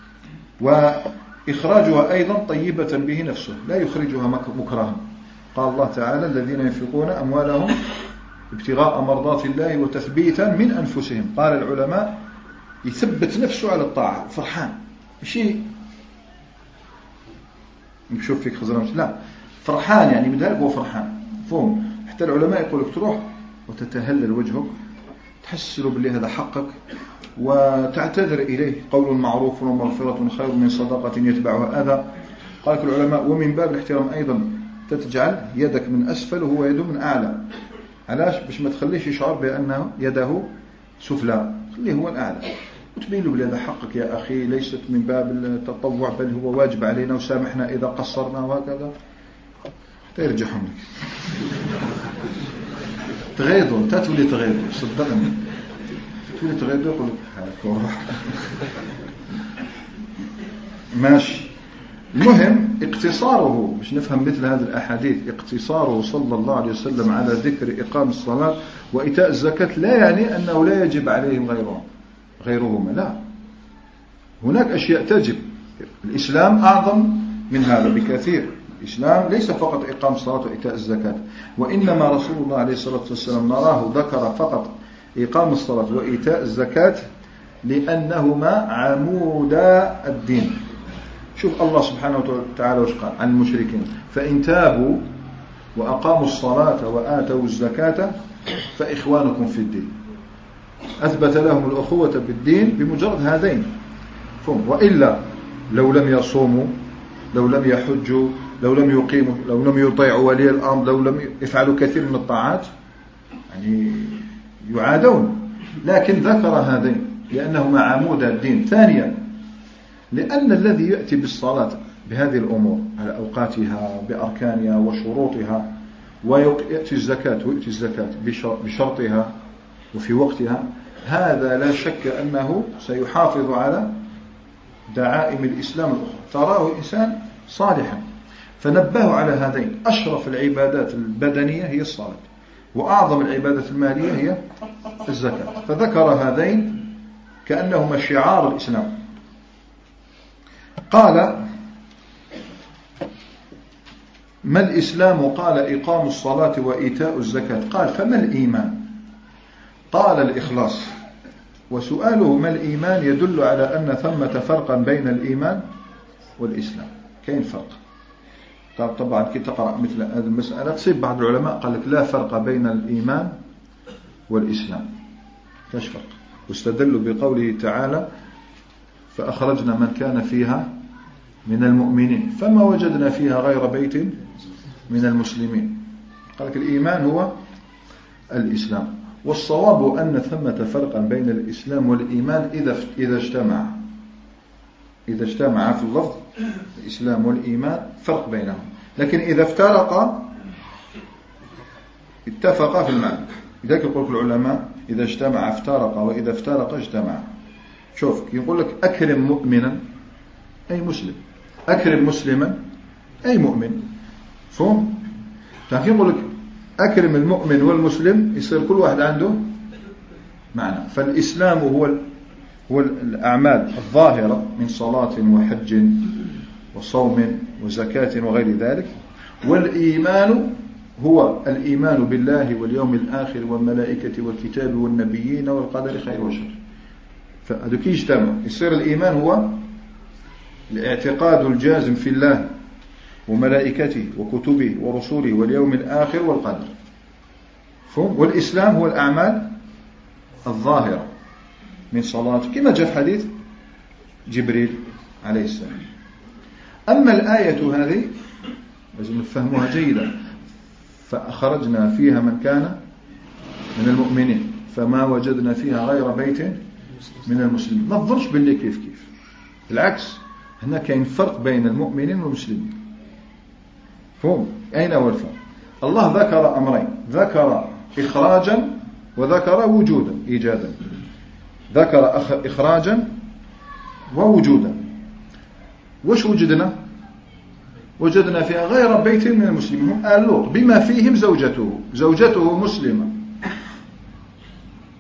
وإخراجها أيضا طيبة به نفسه، لا يخرجها مكرها. قال الله تعالى: الذين ينفقون أموالهم ابتغاء مرضات الله وتثبيتا من أنفسهم. قال العلماء: يثبت نفسه على الطاعة، فرحان، شيء نشوف فيك خزران، لا، فرحان، يعني من ذلك هو فرحان. فهم حتى العلماء يقول لك تروح وتتهلل وجهك، تحسله باللي هذا حقك، وتعتذر إليه. قول معروف ومغفرة خير من صدقة يتبعها أذى. قال العلماء: ومن باب الاحترام أيضا تجعل يدك من أسفل وهو يده من أعلى. علاش؟ باش ما تخليش يشعر بأنه يده سفلى، خليه هو الأعلى، وتبين له بهذا حقك يا أخي، ليست من باب التطوع بل هو واجب علينا، وسامحنا إذا قصرنا وهكذا، حتى يرجعهم لك. تغيظوا، انت تولي تغيظوا، صدقني تولي تغيظوا، يقول لك ماشي. المهم اقتصاره، باش نفهم مثل هذه الأحاديث، اقتصاره صلى الله عليه وسلم على ذكر إقام الصلاة وإيتاء الزكاة لا يعني أنه لا يجب عليهم غيرهما، لا، هناك أشياء تجب. الإسلام أعظم من هذا بكثير. الإسلام ليس فقط إقام الصلاة وإيتاء الزكاة، وإنما رسول الله عليه الصلاة والسلام نراه ذكر فقط إقام الصلاة وإيتاء الزكاة لأنهما عمودا الدين. شوف الله سبحانه وتعالى وش قال عن المشركين: فإن تابوا وأقاموا الصلاة وآتوا الزكاة فإخوانكم في الدين. أثبت لهم الأخوة بالدين بمجرد هذين. وإلا لو لم يصوموا، لو لم يحجوا، لو لم يقيموا، لو لم يطيعوا ولي الأمر، لو لم يفعلوا كثير من الطاعات، يعني يعادون. لكن ذكر هذين لأنهما عمود الدين. ثانيا، لأن الذي يأتي بالصلاة بهذه الأمور على أوقاتها بأركانها وشروطها، ويأتي الزكاة ويأتي الزكاة بشرطها وفي وقتها، هذا لا شك أنه سيحافظ على دعائم الإسلام الأخرى، تراه إنسان صالحا. فنبهوا على هذين. أشرف العبادات البدنية هي الصلاة، وأعظم العبادات المالية هي الزكاة، فذكر هذين كأنهما شعار الإسلام. قال: ما الإسلام؟ قال: إقام الصلاة وإيتاء الزكاة. قال: فما الإيمان؟ قال: الإخلاص. وسؤاله ما الإيمان يدل على أن ثمة فرقا بين الإيمان والإسلام. كاين فرق. طبعا كي تقرأ مثل هذه المسألة تصيب بعض العلماء قال لك لا فرق بين الإيمان والإسلام، لاش فرق. واستدلوا بقوله تعالى: فأخرجنا من كان فيها من المؤمنين فما وجدنا فيها غير بيت من المسلمين. قال لك الإيمان هو الإسلام. والصواب أن ثمة فرقا بين الإسلام والإيمان إذا اجتمع في اللفظ الإسلام والإيمان فرق بينهم، لكن إذا افترقا اتفقا في المعنى. لذلك يقول العلماء: إذا اجتمع افترقا، وإذا افترق اجتمع. شوف يقول لك: أكرم مؤمنا أي مسلم، أكرم مسلما أي مؤمن. فهم؟ لكن يقول لك أكرم المؤمن والمسلم، يصير كل واحد عنده معنى. فالإسلام هو الأعمال الظاهرة من صلاة وحج وصوم وزكاة وغير ذلك. والإيمان هو الإيمان بالله واليوم الآخر والملائكة والكتاب والنبيين والقدر خير وشر. فهذا كي يجتمع يصير الإيمان هو الاعتقاد الجازم في الله وملائكته وكتبه ورسوله واليوم الآخر والقدر. والإسلام هو الأعمال الظاهرة من صلاة، كما جاء في حديث جبريل عليه السلام. أما الآية هذه لازم نفهمها جيدا: فأخرجنا فيها من كان من المؤمنين فما وجدنا فيها غير بيت من المسلمين. ما تظنش باللي كيف بالعكس، هنا كاين فرق بين المؤمنين والمسلمين. فهم؟ أين هو الفرق؟ الله ذكر أمرين: ذكر إخراجا وذكر وجودا إيجادا. ذكر إخراجا ووجودا. وش وجدنا؟ وجدنا فيها غير بيت من المسلمين، هم آل لوط بما فيهم زوجته مسلمة،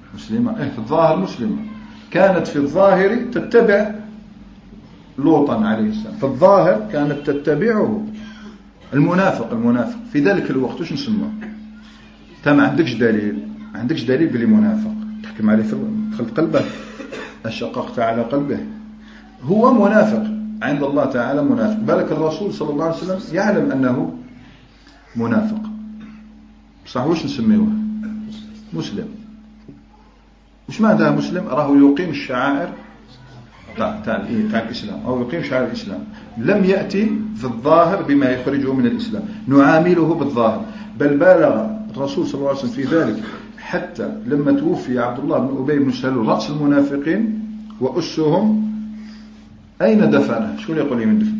مسلمة، في الظاهر مسلمة، كانت في الظاهر تتبع لوطا عليه السلام، في الظاهر كانت تتبعه. المنافق في ذلك الوقت وش نسمى؟ انت ما عندكش دليل بلي منافق، تحكم عليه دخلت قلبه، أشققت على قلبه، هو منافق عند الله تعالى، منافق. بالك الرسول صلى الله عليه وسلم يعلم أنه منافق، صح؟ وش نسميه؟ مسلم. وش معنى مسلم؟ راه يقيم الشعائر تاع الإسلام، أو يقيم شعائر الإسلام، لم يأتي في الظاهر بما يخرجه من الإسلام، نعامله بالظاهر. بل بالغ الرسول صلى الله عليه وسلم في ذلك، حتى لما توفي عبد الله بن أبي بن سلول رأس المنافقين وأسهم، أين دفنه؟ شكون يقول لي من دفن؟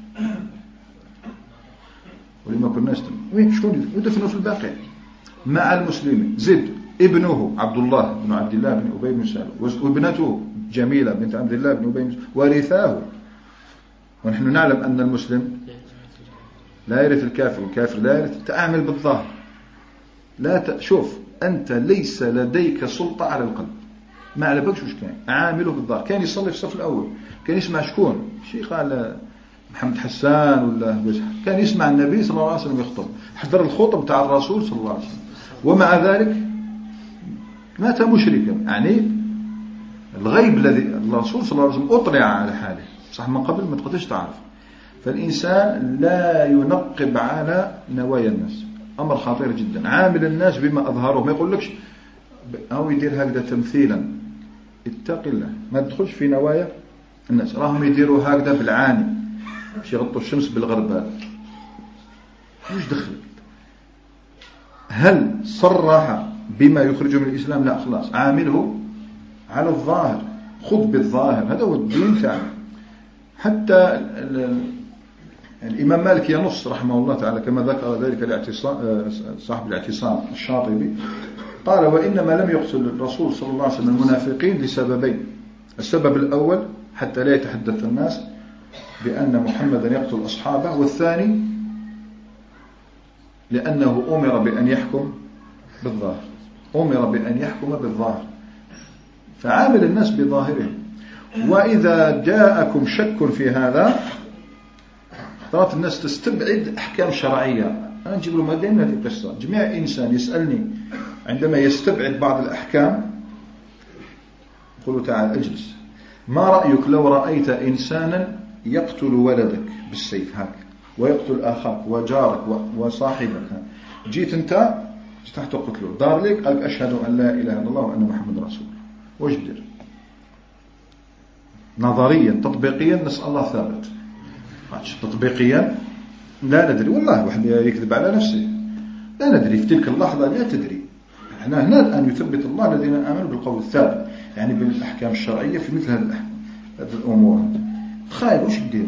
ولما كناش وين شكون يدفنه؟ في الباقي مع المسلمين. زد ابنه عبد الله بن أبي بن سلول، وابنته جميلة بنت عبد الله بن أبي بن سلول ورثاه. ونحن نعلم أن المسلم لا يرث الكافر، والكافر لا يرث. تعامل بالظاهر، لا شوف أنت ليس لديك سلطة على القلب، ما على بالكش وش كان عامله بالظاهر. كان يصلي في الصف الأول، كان يسمع شكون؟ شيخ قال محمد حسان ولا وجه، كان يسمع النبي صلى الله عليه وسلم يخطب، حضر الخطب تاع الرسول صلى الله عليه وسلم، ومع ذلك مات مشركا. يعني الغيب الذي الرسول صلى الله عليه وسلم أطلع على حاله، صح؟ من قبل ما تقدرش تعرف. فالإنسان لا ينقب على نوايا الناس، أمر خطير جدا. عامل الناس بما أظهره، ما يقولكش أو يدير هكذا تمثيلا، اتق الله، ما تدخلش في نوايا الناس. راهم يديروا هكذا بالعاني، باش يغطوا الشمس بالغربال، وش دخلك؟ هل صرح بما يخرجه من الإسلام؟ لا، خلاص عامله على الظاهر، خذ بالظاهر، هذا هو الدين تاعنا. حتى الإمام مالك ينص رحمه الله تعالى كما ذكر ذلك صاحب الاعتصام الشاطبي، قال: وإنما لم يقتل الرسول صلى الله عليه وسلم المنافقين لسببين. السبب الأول حتى لا يتحدث الناس بأن محمدا يقتل أصحابه، والثاني لأنه أمر بأن يحكم بالظاهر، فعامل الناس بظاهرهم. وإذا جاءكم شك في هذا، اختارت الناس تستبعد أحكام شرعية. أنا نجيب له مدين هذه القصة. جميع إنسان يسألني عندما يستبعد بعض الأحكام، يقول: تعال أجلس، ما رأيك لو رأيت إنسانا يقتل ولدك بالسيف هكذا، ويقتل أخاك وجارك وصاحبك، جيت أنت تحت قتله، دار لك قالك: أشهد أن لا إله إلا الله وأن محمد رسول الله، وش دير؟ نظريا تطبيقيا نسأل الله ثابت، تطبيقيا لا ندري، والله واحد يكذب على نفسه، لا ندري في تلك اللحظة، لا تدري. احنا هنا الآن يثبت الله الذين آمنوا بالقول الثابت، يعني بالأحكام الشرعية في مثل هذه الأمور. تخيل وش دير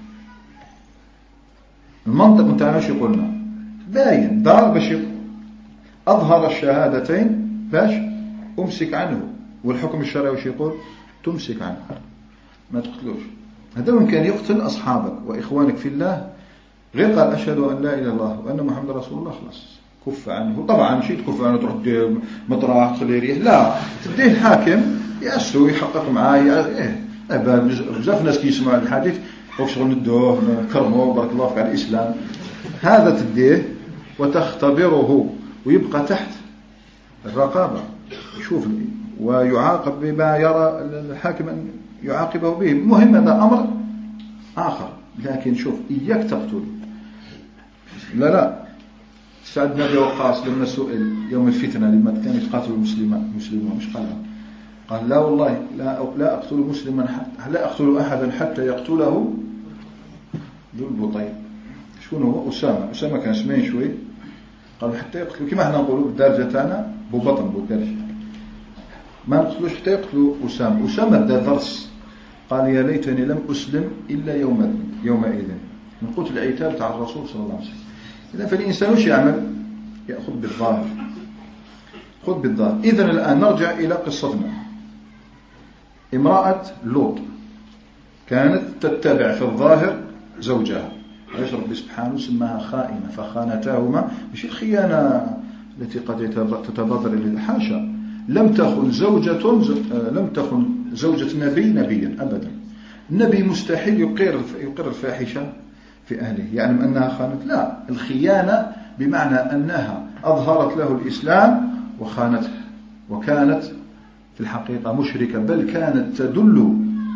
المنطق نتاعنا، وش يقولنا؟ باين دار باش أظهر الشهادتين باش أمسك عنه، والحكم الشرعي وش يقول؟ تمسك عنه، ما تقتلوش. هذا من كان يقتل أصحابك وإخوانك في الله، غير قال أشهد أن لا إله إلا الله وأن محمد رسول الله، خلاص كف عنه. طبعا مش تكف عنه تروح مطرح تخليه يريح، لا، تديه الحاكم يأسه يحقق معاه. بزاف ناس كيسمعوا الحديث وشغل ندوه نكرمه بارك الله فيك على الإسلام، هذا تديه وتختبره ويبقى تحت الرقابة، يشوف ويعاقب بما يرى الحاكم أن يعاقبه به. مهم، هذا أمر آخر. لكن شوف، إياك تقتل. لا سعد بن أبي وقاص لما سئل يوم الفتنة لما كانوا يقاتلوا المسلمون مش قال: لا والله لا أقتل مسلما، لا أقتل أحدا حتى يقتله ذو البطين. شكون هو؟ أسامة كان اسمين شوي، قال حتى يقتلوا، كما احنا نقولوا بالدارجة تاعنا بو كرش، ما نقتلوش حتى يقتلوا أسامة بدا درس، قال: يا ليتني لم أسلم إلا يومئذ من قتل العتاب تاع الرسول صلى الله عليه وسلم. إذا فالإنسان وش يعمل؟ يأخذ بالظاهر، خذ بالظاهر. إذن الآن نرجع إلى قصتنا. امرأة لوط كانت تتبع في الظاهر زوجها، علاش ربي سبحانه سماها خائنة، فخانتاهما، مش الخيانة التي قد تتبادر إلى حاشا، لم تخن زوجة نبي نبيا أبدا. النبي مستحيل يقر الفاحشة في أهله، يعني أنها خانت، لا، الخيانة بمعنى أنها أظهرت له الإسلام وخانته، وكانت في الحقيقة مشركة، بل كانت تدل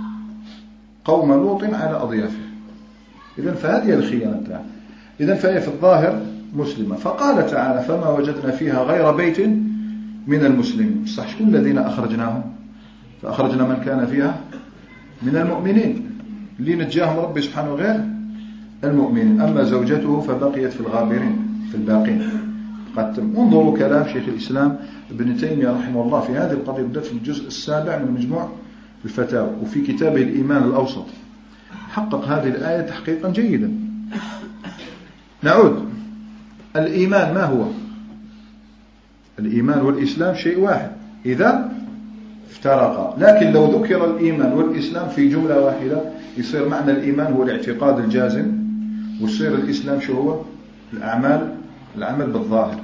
قوم لوط على أضيافه. إذن فهذه الخيانة. إذن فهي في الظاهر مسلمة. فقال تعالى فما وجدنا فيها غير بيت من المسلمين. صح، شكون الذين أخرجناهم؟ فأخرجنا من كان فيها من المؤمنين، اللي نجاهم ربي سبحانه غير المؤمنين. أما زوجته فبقيت في الغابرين، في الباقين. انظروا كلام شيخ الإسلام ابن تيمية رحمه الله في هذه القضية، بدأت في الجزء السابع من مجموع الفتاوى، وفي كتابه الإيمان الأوسط حقق هذه الآية تحقيقا جيدا. نعود. الإيمان ما هو؟ الإيمان والإسلام شيء واحد إذا افترقا، لكن لو ذكر الإيمان والإسلام في جملة واحدة يصير معنى الإيمان هو الاعتقاد الجازم، ويصير الإسلام شو هو؟ العمل بالظاهر،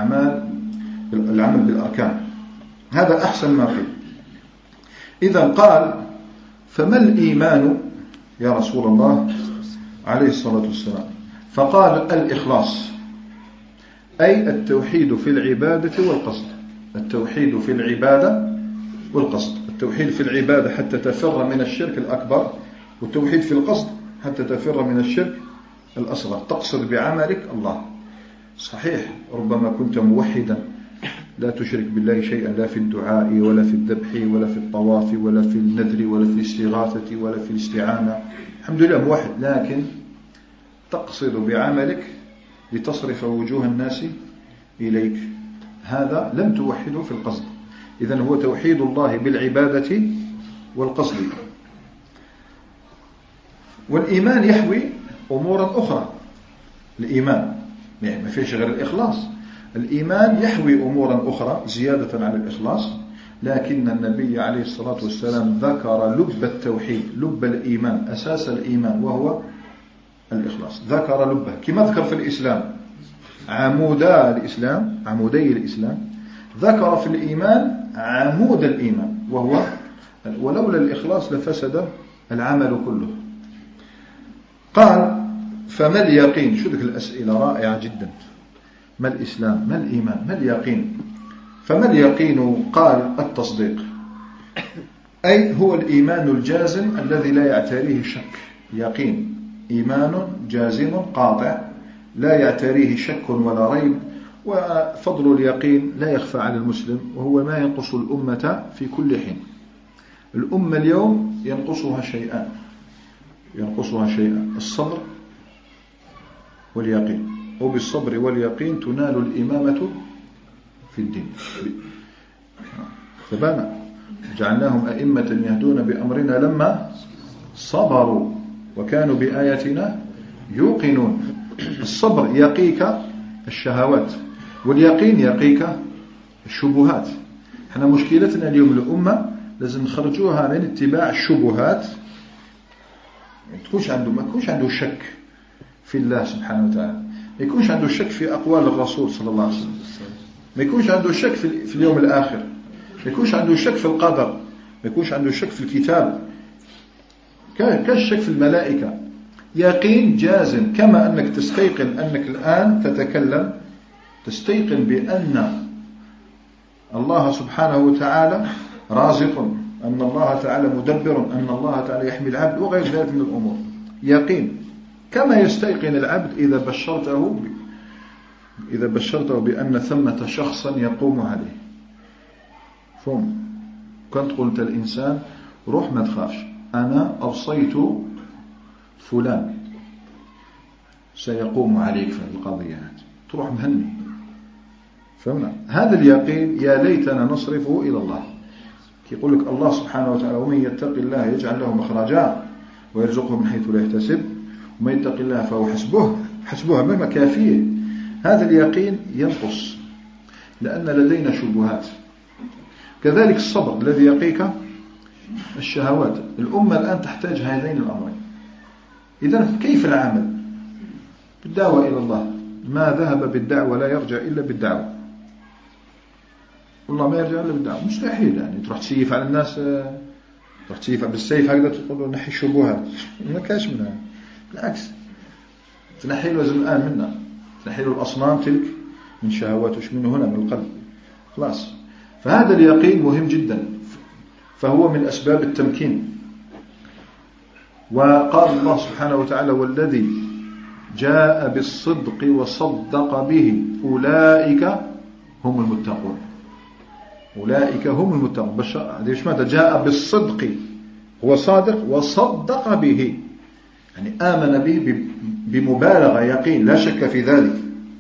العمل بالأركان. هذا أحسن ما فيه. إذا قال فما الإيمان يا رسول الله عليه الصلاة والسلام؟ فقال الإخلاص، أي التوحيد في العبادة والقصد. التوحيد في العبادة والقصد. التوحيد في العبادة حتى تفر من الشرك الأكبر، والتوحيد في القصد حتى تفر من الشرك الأصغر. تقصد بعملك الله. صحيح ربما كنت موحدا لا تشرك بالله شيئا، لا في الدعاء ولا في الذبح ولا في الطواف ولا في النذر ولا في الاستغاثة ولا في الاستعانة، الحمد لله موحد، لكن تقصد بعملك لتصرف وجوه الناس إليك، هذا لم توحده في القصد. إذن هو توحيد الله بالعبادة والقصد. والإيمان يحوي أمورا أخرى. الإيمان يعني ما فيش غير الإخلاص. الإيمان يحوي أمورا أخرى زيادة على الإخلاص، لكن النبي عليه الصلاة والسلام ذكر لب التوحيد، لب الإيمان، أساس الإيمان، وهو الإخلاص. ذكر لبه كما ذكر في الإسلام عمودي الإسلام، ذكر في الإيمان عمود الإيمان، وهو ولولا الإخلاص لفسد العمل كله. قال فما اليقين؟ شو ذلك الأسئلة رائعة جدا. ما الإسلام؟ ما الإيمان؟ ما اليقين؟ فما اليقين؟ قال التصديق، أي هو الإيمان الجازم الذي لا يعتريه شك. يقين إيمان جازم قاطع لا يعتريه شك ولا ريب. وفضل اليقين لا يخفى على المسلم، وهو ما ينقص الأمة في كل حين. الأمة اليوم ينقصها شيئان، الصبر واليقين، وبالصبر واليقين تنال الإمامة في الدين. فبنا جعلناهم أئمة يهدون بأمرنا لما صبروا وكانوا بآياتنا يوقنون. الصبر يقيك الشهوات، واليقين يقيك الشبهات. احنا مشكلتنا اليوم الأمة لازم نخرجوها من اتباع الشبهات. ما يكونش عنده شك في الله سبحانه وتعالى، ما يكونش عنده شك في أقوال الرسول صلى الله عليه وسلم، ما يكونش عنده شك في اليوم الآخر، ما يكونش عنده شك في القدر، ما يكونش عنده شك في الكتاب، كالشك في الملائكة. يقين جازم، كما أنك تستيقن أنك الآن تتكلم، تستيقن بأن الله سبحانه وتعالى رازق، أن الله تعالى مدبر، أن الله تعالى يحمي العبد، وغير ذلك من الأمور. يقين كما يستيقن العبد إذا بشرته بأن ثمة شخصا يقوم عليه. فهم كنت قلت الإنسان روح ما تخافش، أنا أوصيت فلان سيقوم عليك في القضية، تروح مهني. فهمنا؟ هذا اليقين يا ليتنا نصرفه إلى الله. يقول لك الله سبحانه وتعالى ومن يتق الله يجعل له مخرجا ويرزقه من حيث لا يحتسب ومن يتق الله فهو حسبه مما كافيه. هذا اليقين ينقص لأن لدينا شبهات. كذلك الصبر الذي يقيك الشهوات. الأمة الآن تحتاج هذين الأمرين. إذن كيف العمل؟ بالدعوة إلى الله. ما ذهب بالدعوة لا يرجع إلا بالدعوة. والله ما يرجع إلا بالدعوة. مستحيل يعني تروح تسيف على الناس، تروح تسيف بالسيف هكذا تقول نحي الشبهات، ما كاش منها. بالعكس تنحي له لازم الآن منا، تنحي له الأصنام تلك من شهوات وش منه هنا من القلب خلاص. فهذا اليقين مهم جدا، فهو من أسباب التمكين. وقال الله سبحانه وتعالى والذي جاء بالصدق وصدق به أولئك هم المتقون. أولئك هم المتقون. هذا ماذا؟ جاء بالصدق، هو صادق وصدق به، يعني آمن به بمبالغة يقين لا شك في ذلك.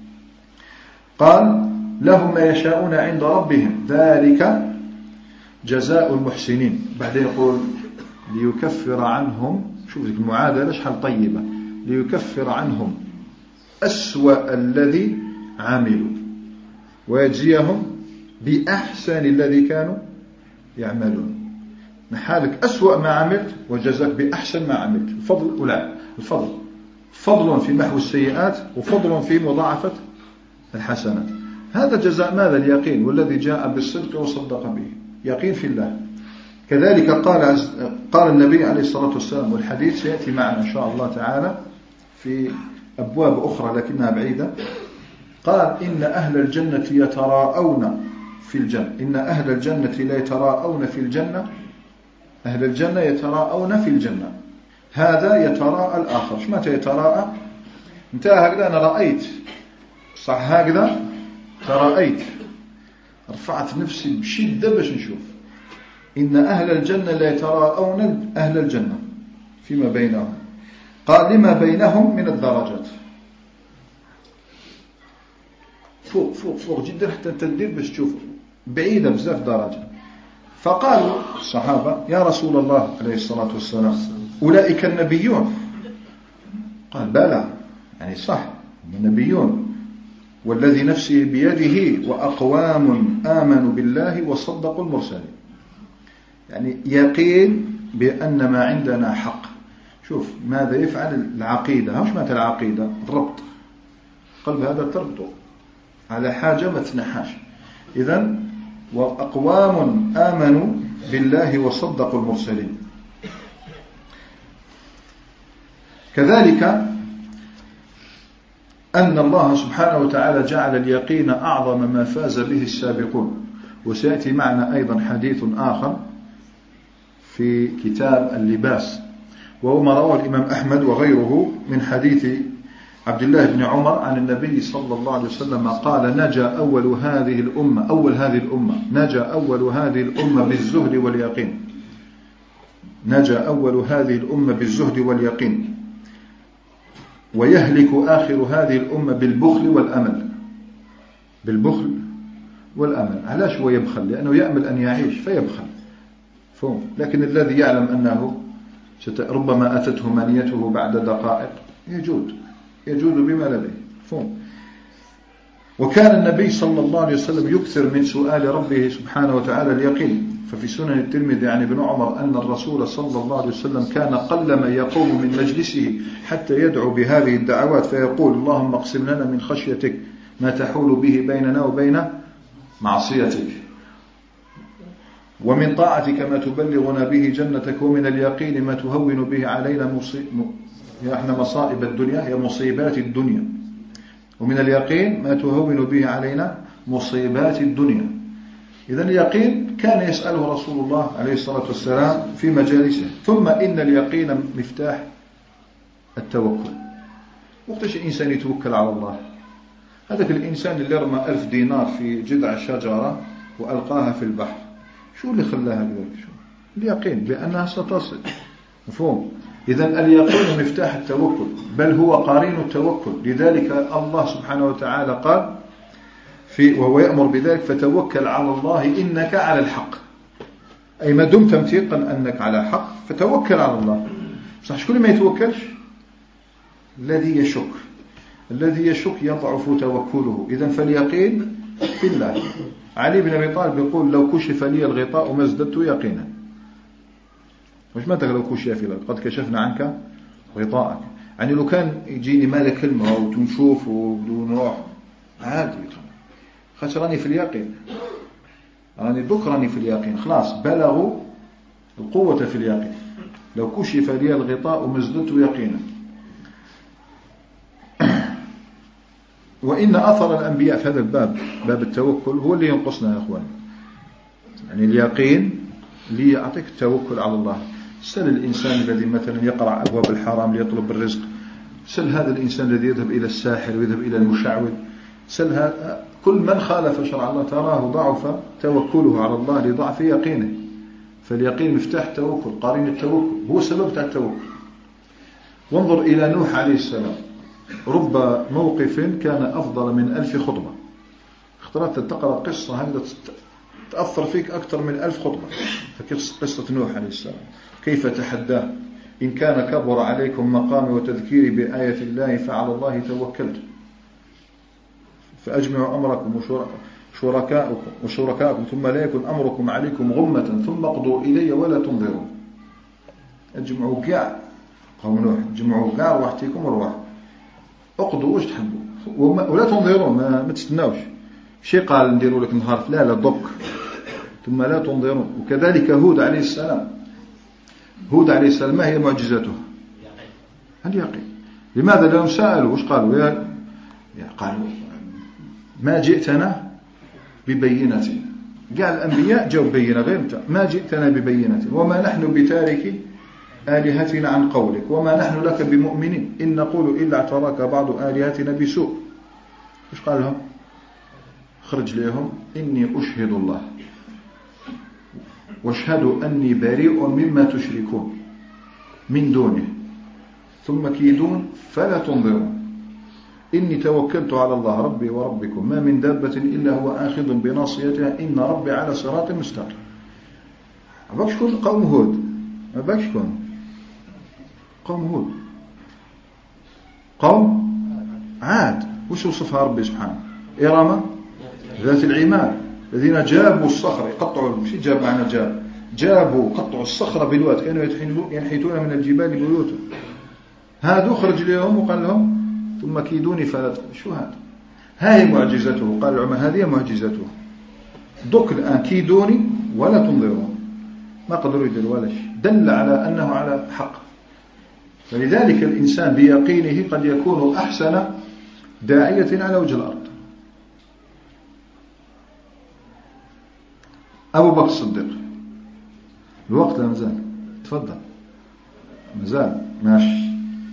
قال لهم ما يشاءون عند ربهم ذلك جزاء المحسنين. بعدين يقول ليكفر عنهم، شوف المعادلة شحال طيبة، ليكفر عنهم أسوأ الذي عملوا ويجزيهم بأحسن الذي كانوا يعملون. نحالك أسوأ ما عملت وجزاك بأحسن ما عملت. الفضل ولا الفضل، فضل في محو السيئات وفضل في مضاعفة الحسنات. هذا جزاء ماذا؟ اليقين. والذي جاء بالصدق وصدق به، يقين في الله. كذلك قال النبي عليه الصلاة والسلام، والحديث سيأتي معنا إن شاء الله تعالى في أبواب أخرى لكنها بعيدة. قال إن أهل الجنة يتراءون في الجنة، إن أهل الجنة لا يتراءون في الجنة، أهل الجنة يتراءون في الجنة. هذا يتراءى الآخر. شو متى يتراءى؟ انت هكذا أنا رأيت صح، هكذا ترأيت، رفعت نفسي بشدة باش نشوف. إن أهل الجنة لا يتراءون أهل الجنة فيما بينهم. قال لما بينهم من الدرجات، فوق فوق فوق جدا حتى تدير باش تشوف بعيدة بزاف درجة. فقالوا الصحابة يا رسول الله عليه الصلاة والسلام أولئك النبيون؟ قال بلى، يعني صح النبيون، والذي نفسي بيده وأقوام آمنوا بالله وصدقوا المرسلين. يعني يقين بأن ما عندنا حق. شوف ماذا يفعل العقيدة، مش معنى العقيدة الربط قلب، هذا تربطه على حاجة ما تنحاش. إذن وأقوام آمنوا بالله وصدقوا المرسلين. كذلك أن الله سبحانه وتعالى جعل اليقين أعظم ما فاز به السابقون. وسيأتي معنا أيضا حديث آخر في كتاب اللباس، وهو ما رواه الإمام أحمد وغيره من حديث عبد الله بن عمر عن النبي صلى الله عليه وسلم قال نجا أول هذه الأمة نجا أول هذه الأمة بالزهد واليقين، نجا أول هذه الأمة بالزهد واليقين، ويهلك آخر هذه الأمة بالبخل والأمل. بالبخل والأمل. علاش هو يبخل؟ لأنه يأمل أن يعيش فيبخل، لكن الذي يعلم أنه ربما أتته منيته بعد دقائق يجود بما لديه. وكان النبي صلى الله عليه وسلم يكثر من سؤال ربه سبحانه وتعالى اليقين. ففي سنن الترمذي عن ابن عمر أن الرسول صلى الله عليه وسلم كان قلما يقوم من مجلسه حتى يدعو بهذه الدعوات فيقول اللهم اقسم لنا من خشيتك ما تحول به بيننا وبين معصيتك، ومن طاعتك ما تبلغنا به جنتك، ومن اليقين ما تهون به علينا مصائب الدنيا، هي مصيبات الدنيا، ومن اليقين ما تهون به علينا مصيبات الدنيا. إذن اليقين كان يسأله رسول الله عليه الصلاة والسلام في مجالسه. ثم إن اليقين مفتاح التوكل. وقتاش الإنسان يتوكل على الله؟ هذاك الإنسان اللي رمى 1000 دينار في جذع شجرة وألقاها في البحر، شو اللي خلاها كذلك؟ شو اليقين بأنها ستصل. مفهوم؟ إذن اليقين مفتاح التوكل، بل هو قرين التوكل. لذلك الله سبحانه وتعالى قال وهو يأمر بذلك فتوكل على الله إنك على الحق. أي ما دمت متيقن أنك على حق فتوكل على الله. صح شكون ما يتوكلش؟ الذي يشك. الذي يشك يضعف توكله. إذن فاليقين في الله. علي بن أبي طالب يقول لو كشف لي الغطاء ما ازددت يقينا. مش ما تقول لو كشف لي قد كشفنا عنك غطاءك، يعني لو كان يجيني مالك كلمة وتنشوف ونروح عادي، خسراني في اليقين. راني ذكرني في اليقين، خلاص بلغوا القوة في اليقين. لو كشف لي الغطاء مزددت يقينا. وإن أثر الأنبياء في هذا الباب، باب التوكل، هو اللي ينقصنا يا أخوان. يعني اليقين اللي يعطيك التوكل على الله. سل الإنسان الذي مثلا يقرأ أبواب الحرام ليطلب الرزق، سل هذا الإنسان الذي يذهب إلى الساحر ويذهب إلى المشعوذ، سل كل من خالف شرع الله تراه ضعف توكله على الله لضعف يقينه. فاليقين مفتاح التوكل، قارين التوكل، هو سبب تاع التوكل. وانظر إلى نوح عليه السلام، رب موقف كان أفضل من 1000 خطبة. اخترت تقرأ قصة هذا تأثر فيك أكثر من 1000 خطبة. قصة نوح عليه السلام كيف تحداه: إن كان كبر عليكم مقامي وتذكيري بآية الله فعلى الله توكلت فأجمعوا أمركم وشركاءكم ثم لا يكن أمركم عليكم غمة ثم اقضوا إلي ولا تنظرون. اجمعوا كاع قوم نوح، اجمعوا كاع روحتكم وروح، اقضوا واش تحبوا ولا تنظرون، ما تستناوش. شي قال نديروا لك نهار لا ضك ثم لا تنظرون. وكذلك هود عليه السلام، هود عليه السلام ما هي معجزته؟ اليقين. لماذا لهم سألوا وش قالوا؟ قالوا ما جئتنا ببينة. قال الأنبياء جاءوا بينة، غير انت ما جئتنا ببينة وما نحن بتارك آلهتنا عن قولك وما نحن لك بمؤمنين إن نقول إلا اعتراك بعض آلهتنا بسوء. وش قال لهم؟ خرج لهم: إني أشهد الله واشهدوا أني بريء مما تشركون من دونه ثم كيدون فلا تنظرون إني توكلت على الله ربي وربكم ما من دابة إلا هو آخذ بناصيتها إن ربي على صراط مستقيم. ما باكش كون قوم هود، ما باكش كون قوم هود، قوم عاد. وش وصفها ربي سبحانه؟ إرم ذات العماد الذين جابوا الصخر يقطعوا، مش جاب معنا جابوا قطعوا الصخر بالواد، كانوا ينحتون من الجبال بيوتا. هادو خرج لهم وقال لهم ثم كيدوني فلا. شو هذا؟ هاي معجزته. قال العلماء هذه معجزته. دوك الآن كيدوني ولا تنظرون، ما قدروا يديروا ولا شيء، دل على أنه على حق. فلذلك الإنسان بيقينه قد يكون أحسن داعية على وجه الأرض. أبو بكر الصديق، الوقت لا مازال، تفضل مازال ماشي.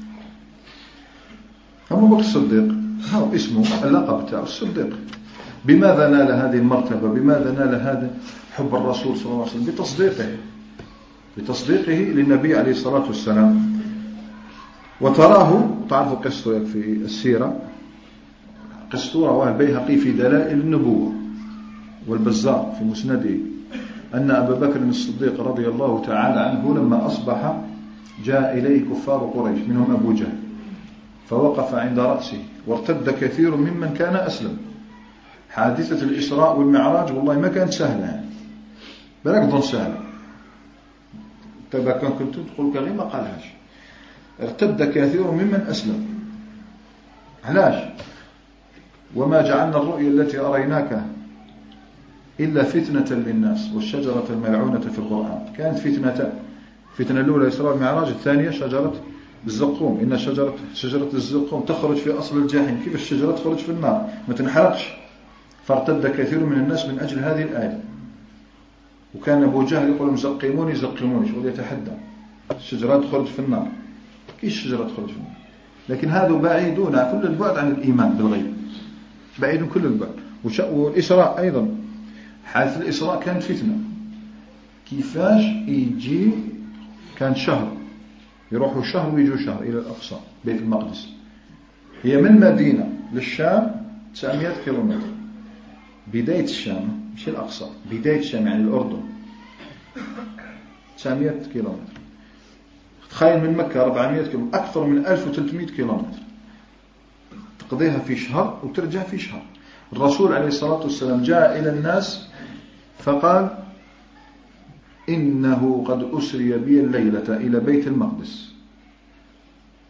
أبو بكر الصديق هو اسمه اللقب تاعه الصديق. بماذا نال هذه المرتبة؟ بماذا نال هذا حب الرسول صلى الله عليه وسلم؟ بتصديقه للنبي عليه الصلاة والسلام. وتراه، تعرفوا قصته في السيرة، قصته رواه البيهقي في دلائل النبوة والبزار في مسنده أن أبا بكر الصديق رضي الله تعالى عنه لما أصبح جاء إليه كفار قريش منهم أبو جهل فوقف عند رأسه وارتد كثير ممن كان أسلم. حادثة الإسراء والمعراج والله ما كانت سهلة، يعني بلاك ظن سهلة. تبا كنت تقول كغير ما قالهاش. ارتد كثير ممن أسلم. علاش؟ وما جعلنا الرؤيا التي أريناك إلا فتنة للناس والشجرة الملعونة في القرآن. كانت فتنتان، فتنة الأولى إسراء المعراج، الثانية شجرة الزقوم. إن شجرة الزقوم تخرج في أصل الجحيم. كيف الشجرة تخرج في النار ما تنحرقش؟ فارتد كثير من الناس من أجل هذه الآية. وكان أبو جهل يقول زقموني شغل يتحدى الشجرة تخرج في النار. كيف الشجرة تخرج في النار؟ لكن هذا بعيدون كل البعد عن الإيمان بالغيب، بعيد كل البعد. والإسراء أيضا، حادث الإسراء كانت فتنة. كيفاش يجي؟ كان شهر، يروحوا شهر ويجوا شهر إلى الأقصى بيت المقدس. هي من مدينة للشام 900 كيلومتر. بداية الشام مش الأقصى، بداية الشام يعني الأردن 900 كيلومتر. تخيل من مكة 400 كيلومتر، أكثر من 1300 كيلومتر تقضيها في شهر وترجع في شهر. الرسول عليه الصلاة والسلام جاء إلى الناس فقال إنه قد أسري بي الليلة إلى بيت المقدس.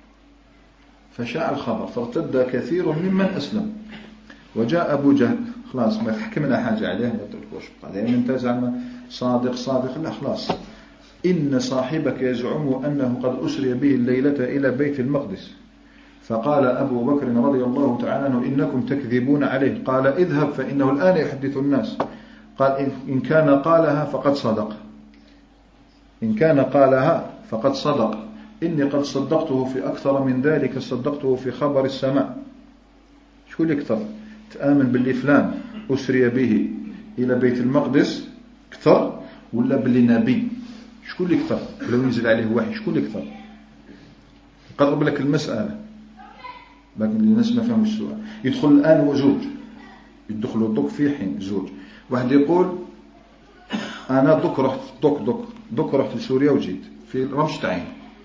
فشاع الخبر فارتد كثير ممن أسلم. وجاء أبو جهل خلاص ما تحكمنا حاجة عليه ما تقولش لأن أنت زعما صادق لا خلاص. إن صاحبك يزعم أنه قد أسري به الليلة إلى بيت المقدس. فقال أبو بكر رضي الله تعالى عنه إنكم تكذبون عليه. قال اذهب فإنه الآن يحدث الناس. قال إن كان قالها فقد صدق، إن كان قالها فقد صدق، إني قد صدقته في أكثر من ذلك، صدقته في خبر السماء. شو اللي أكثر؟ تآمن باللي فلان أسري به إلى بيت المقدس أكثر ولا باللي نبي؟ شكون اللي أكثر؟ لو ينزل عليه وحي شكون اللي أكثر؟ قرب لك المسألة لكن الناس ما فهموا السؤال. يدخل الآن وزوج، يدخلوا دوك في حين زوج واحد يقول أنا دوك رحت لسوريا وجيت في رمشتاين.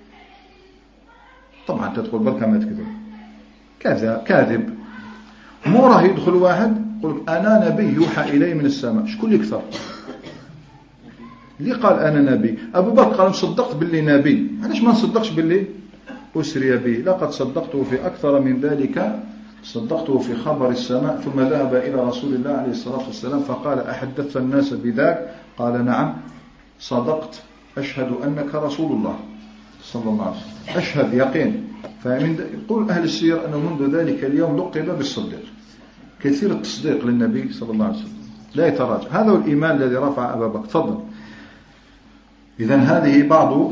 طبعا تدخل بركة ما تكذب، كاذب. موراه يدخل واحد يقول أنا نبي يوحى إلي من السماء. شكون اللي أكثر؟ اللي قال أنا نبي. أبو بكر قال صدقت باللي نبي، علاش ما نصدقش باللي أسري به؟ لقد صدقته في أكثر من ذلك، صدقته في خبر السماء. ثم ذهب إلى رسول الله عليه الصلاة والسلام فقال أحدثت الناس بذاك؟ قال نعم صدقت، أشهد أنك رسول الله صلى الله عليه وسلم، أشهد يقين. يقول أهل السير أنه منذ ذلك اليوم لقب بالصديق، كثير التصديق للنبي صلى الله عليه وسلم لا يتراجع. هذا هو الإيمان الذي رفع أبا بكر. تفضل. إذن هذه بعض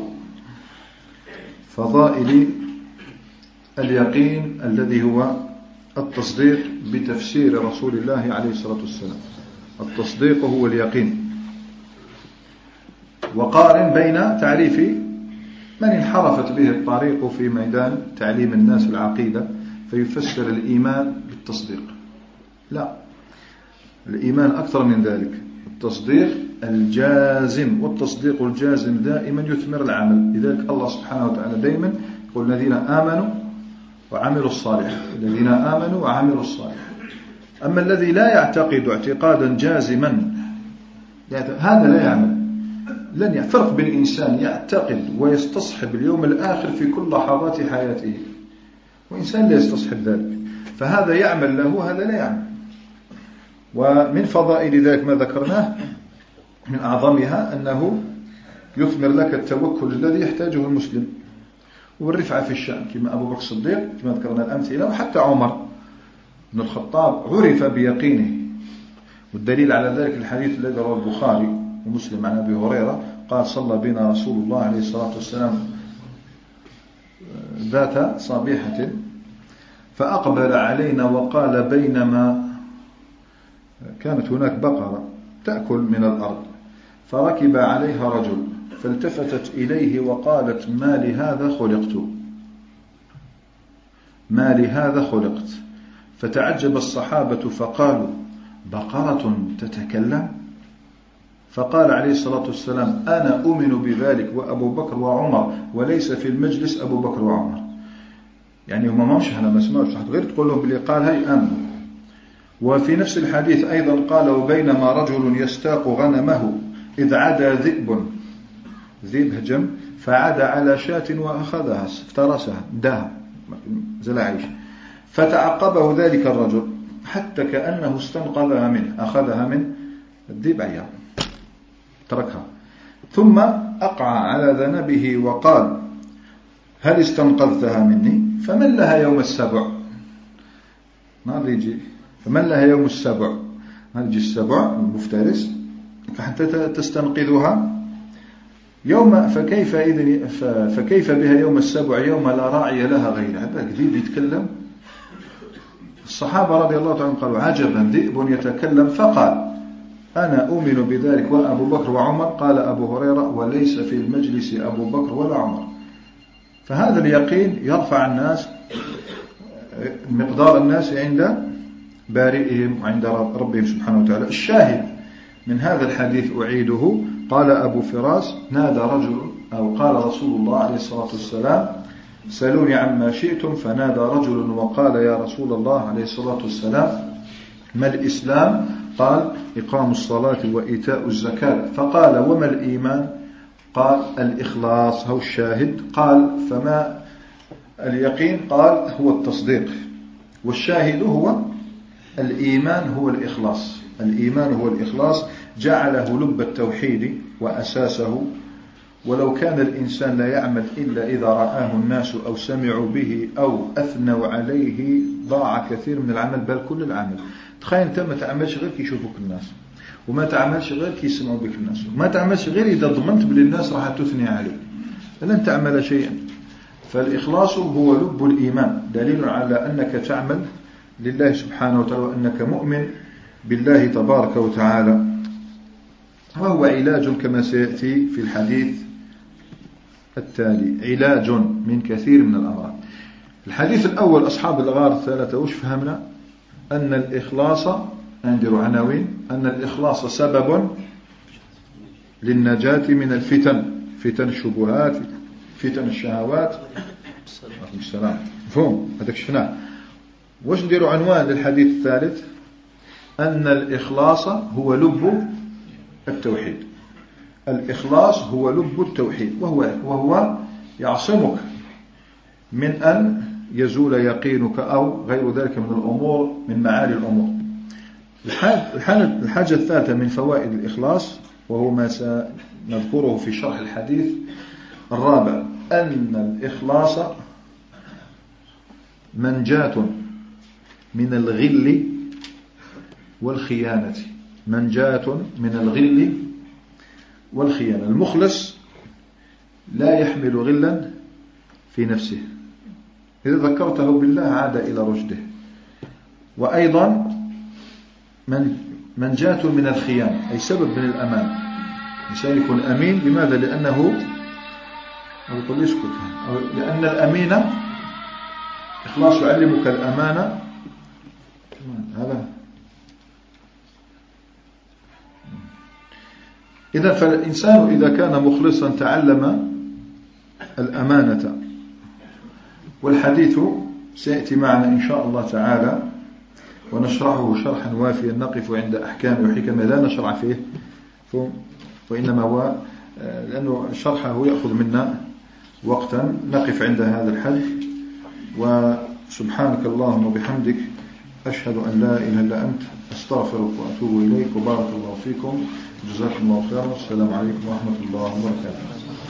فضائل اليقين الذي هو التصديق بتفسير رسول الله عليه الصلاة والسلام. التصديق هو اليقين. وقارن بين تعريف من انحرفت به الطريق في ميدان تعليم الناس العقيدة فيفسر الإيمان بالتصديق. لا، الإيمان أكثر من ذلك. التصديق الجازم، والتصديق الجازم دائما يثمر العمل. لذلك الله سبحانه وتعالى دائما يقول الذين آمنوا وعملوا الصالحات، الذين آمنوا وعملوا الصالحات. أما الذي لا يعتقد اعتقادا جازما هذا لا يعمل. لن يفرق بين إنسان يعتقد ويستصحب اليوم الآخر في كل لحظات حياته وإنسان لا يستصحب ذلك، فهذا يعمل له هذا لا يعمل. ومن فضائل ذلك ما ذكرناه من أعظمها أنه يثمر لك التوكل الذي يحتاجه المسلم والرفعة في الشأن، كما أبو بكر الصديق كما ذكرنا الأمثلة، وحتى عمر بن الخطاب عرف بيقينه. والدليل على ذلك الحديث الذي رواه البخاري ومسلم عن أبي هريرة قال صلى بنا رسول الله عليه الصلاة والسلام ذات صبيحة فأقبل علينا وقال بينما كانت هناك بقرة تأكل من الأرض فركب عليها رجل فالتفتت إليه وقالت ما لهذا خلقت. فتعجب الصحابة فقالوا بقرة تتكلم؟ فقال عليه الصلاة والسلام أنا أؤمن بذلك وأبو بكر وعمر، وليس في المجلس أبو بكر وعمر. يعني هم ما مش هنا ما سمعوش، غير تقول لهم باللي قال هاي آمنوا. وفي نفس الحديث أيضا قال وبينما رجل يستاق غنمه إذ عدا ذئب هجم فعاد على شاة وأخذها افترسها داها زلعيش، فتعقبه ذلك الرجل حتى كأنه استنقذها منه، أخذها من الذئب عيا تركها، ثم أقع على ذنبه وقال هل استنقذتها مني؟ فمن لها يوم السبع؟ ما يجي فمن لها يوم السبع؟ ما يجي السبع المفترس حتى تستنقذها يوم فكيف بها يوم السبع يوم لا راعي لها غيرها. هذا ذئب يتكلم. الصحابة رضي الله عنهم قالوا عجبا ذئب يتكلم، فقال أنا أؤمن بذلك وأبو بكر وعمر. قال أبو هريرة وليس في المجلس أبو بكر ولا عمر. فهذا اليقين يرفع الناس مقدار الناس عند بارئهم وعند ربهم سبحانه وتعالى. الشاهد من هذا الحديث أعيده قال أبو فراس نادى رجل أو قال رسول الله عليه الصلاة والسلام سألوني عما شئتم، فنادى رجل وقال يا رسول الله عليه الصلاة والسلام ما الإسلام؟ قال إقام الصلاة وإيتاء الزكاة. فقال وما الإيمان؟ قال الإخلاص. هو الشاهد. قال فما اليقين؟ قال هو التصديق. والشاهد هو الإيمان هو الإخلاص. الإيمان هو الإخلاص، جعله لب التوحيد وأساسه. ولو كان الإنسان لا يعمل إلا إذا رآه الناس أو سمعوا به أو أثنوا عليه ضاع كثير من العمل، بل كل العمل. تخيل أنت ما تعملش غير كي يشوفوك الناس، وما تعملش غير كي يسمعوا بك الناس، وما تعملش غير إذا ضمنت بل الناس راح تثني عليك، لن تعمل شيئا. فالإخلاص هو لب الإيمان، دليل على أنك تعمل لله سبحانه وتعالى وأنك مؤمن بالله تبارك وتعالى. وهو علاج كما سيأتي في الحديث التالي، علاج من كثير من الأمراض. الحديث الأول أصحاب الغار الثلاثة وش فهمنا؟ أن الإخلاص، عندي عناوين، أن الإخلاص سبب للنجاة من الفتن، فتن الشبهات، فتن الشهوات. السلام مفهوم هذاك شفناه. وش نديروا عنوان للحديث الثالث؟ أن الإخلاص هو لب التوحيد. الإخلاص هو لب التوحيد، وهو يعصمك من أن يزول يقينك أو غير ذلك من الأمور، من معالي الأمور. الحاجة الثالثة من فوائد الإخلاص، وهو ما سنذكره في شرح الحديث الرابع، أن الإخلاص منجاة من الغل والخيانة. منجاة من الغل والخيانة. المخلص لا يحمل غلا في نفسه، إذا ذكرته بالله عاد إلى رشده. وأيضا منجاة من الخيانة، أي سبب من الأمان. الإنسان يكون أمين، لماذا؟ لأنه يقول لي اسكت، لأن الأمين إخلاص يعلمك الأمانة. هذا إذا فالإنسان إذا كان مخلصا تعلم الأمانة. والحديث سيأتي معنا إن شاء الله تعالى ونشرحه شرحا وافيا، نقف عند أحكام وحكم، لا نشرع فيه وإنما هو لأنه شرحه يأخذ منا وقتا، نقف عند هذا الحد. وسبحانك اللهم وبحمدك، أشهد أن لا إله إلا أنت، أستغفرك وأتوب إليك، وبارك الله فيكم، جزاكم الله خيرا، والسلام عليكم ورحمة الله وبركاته.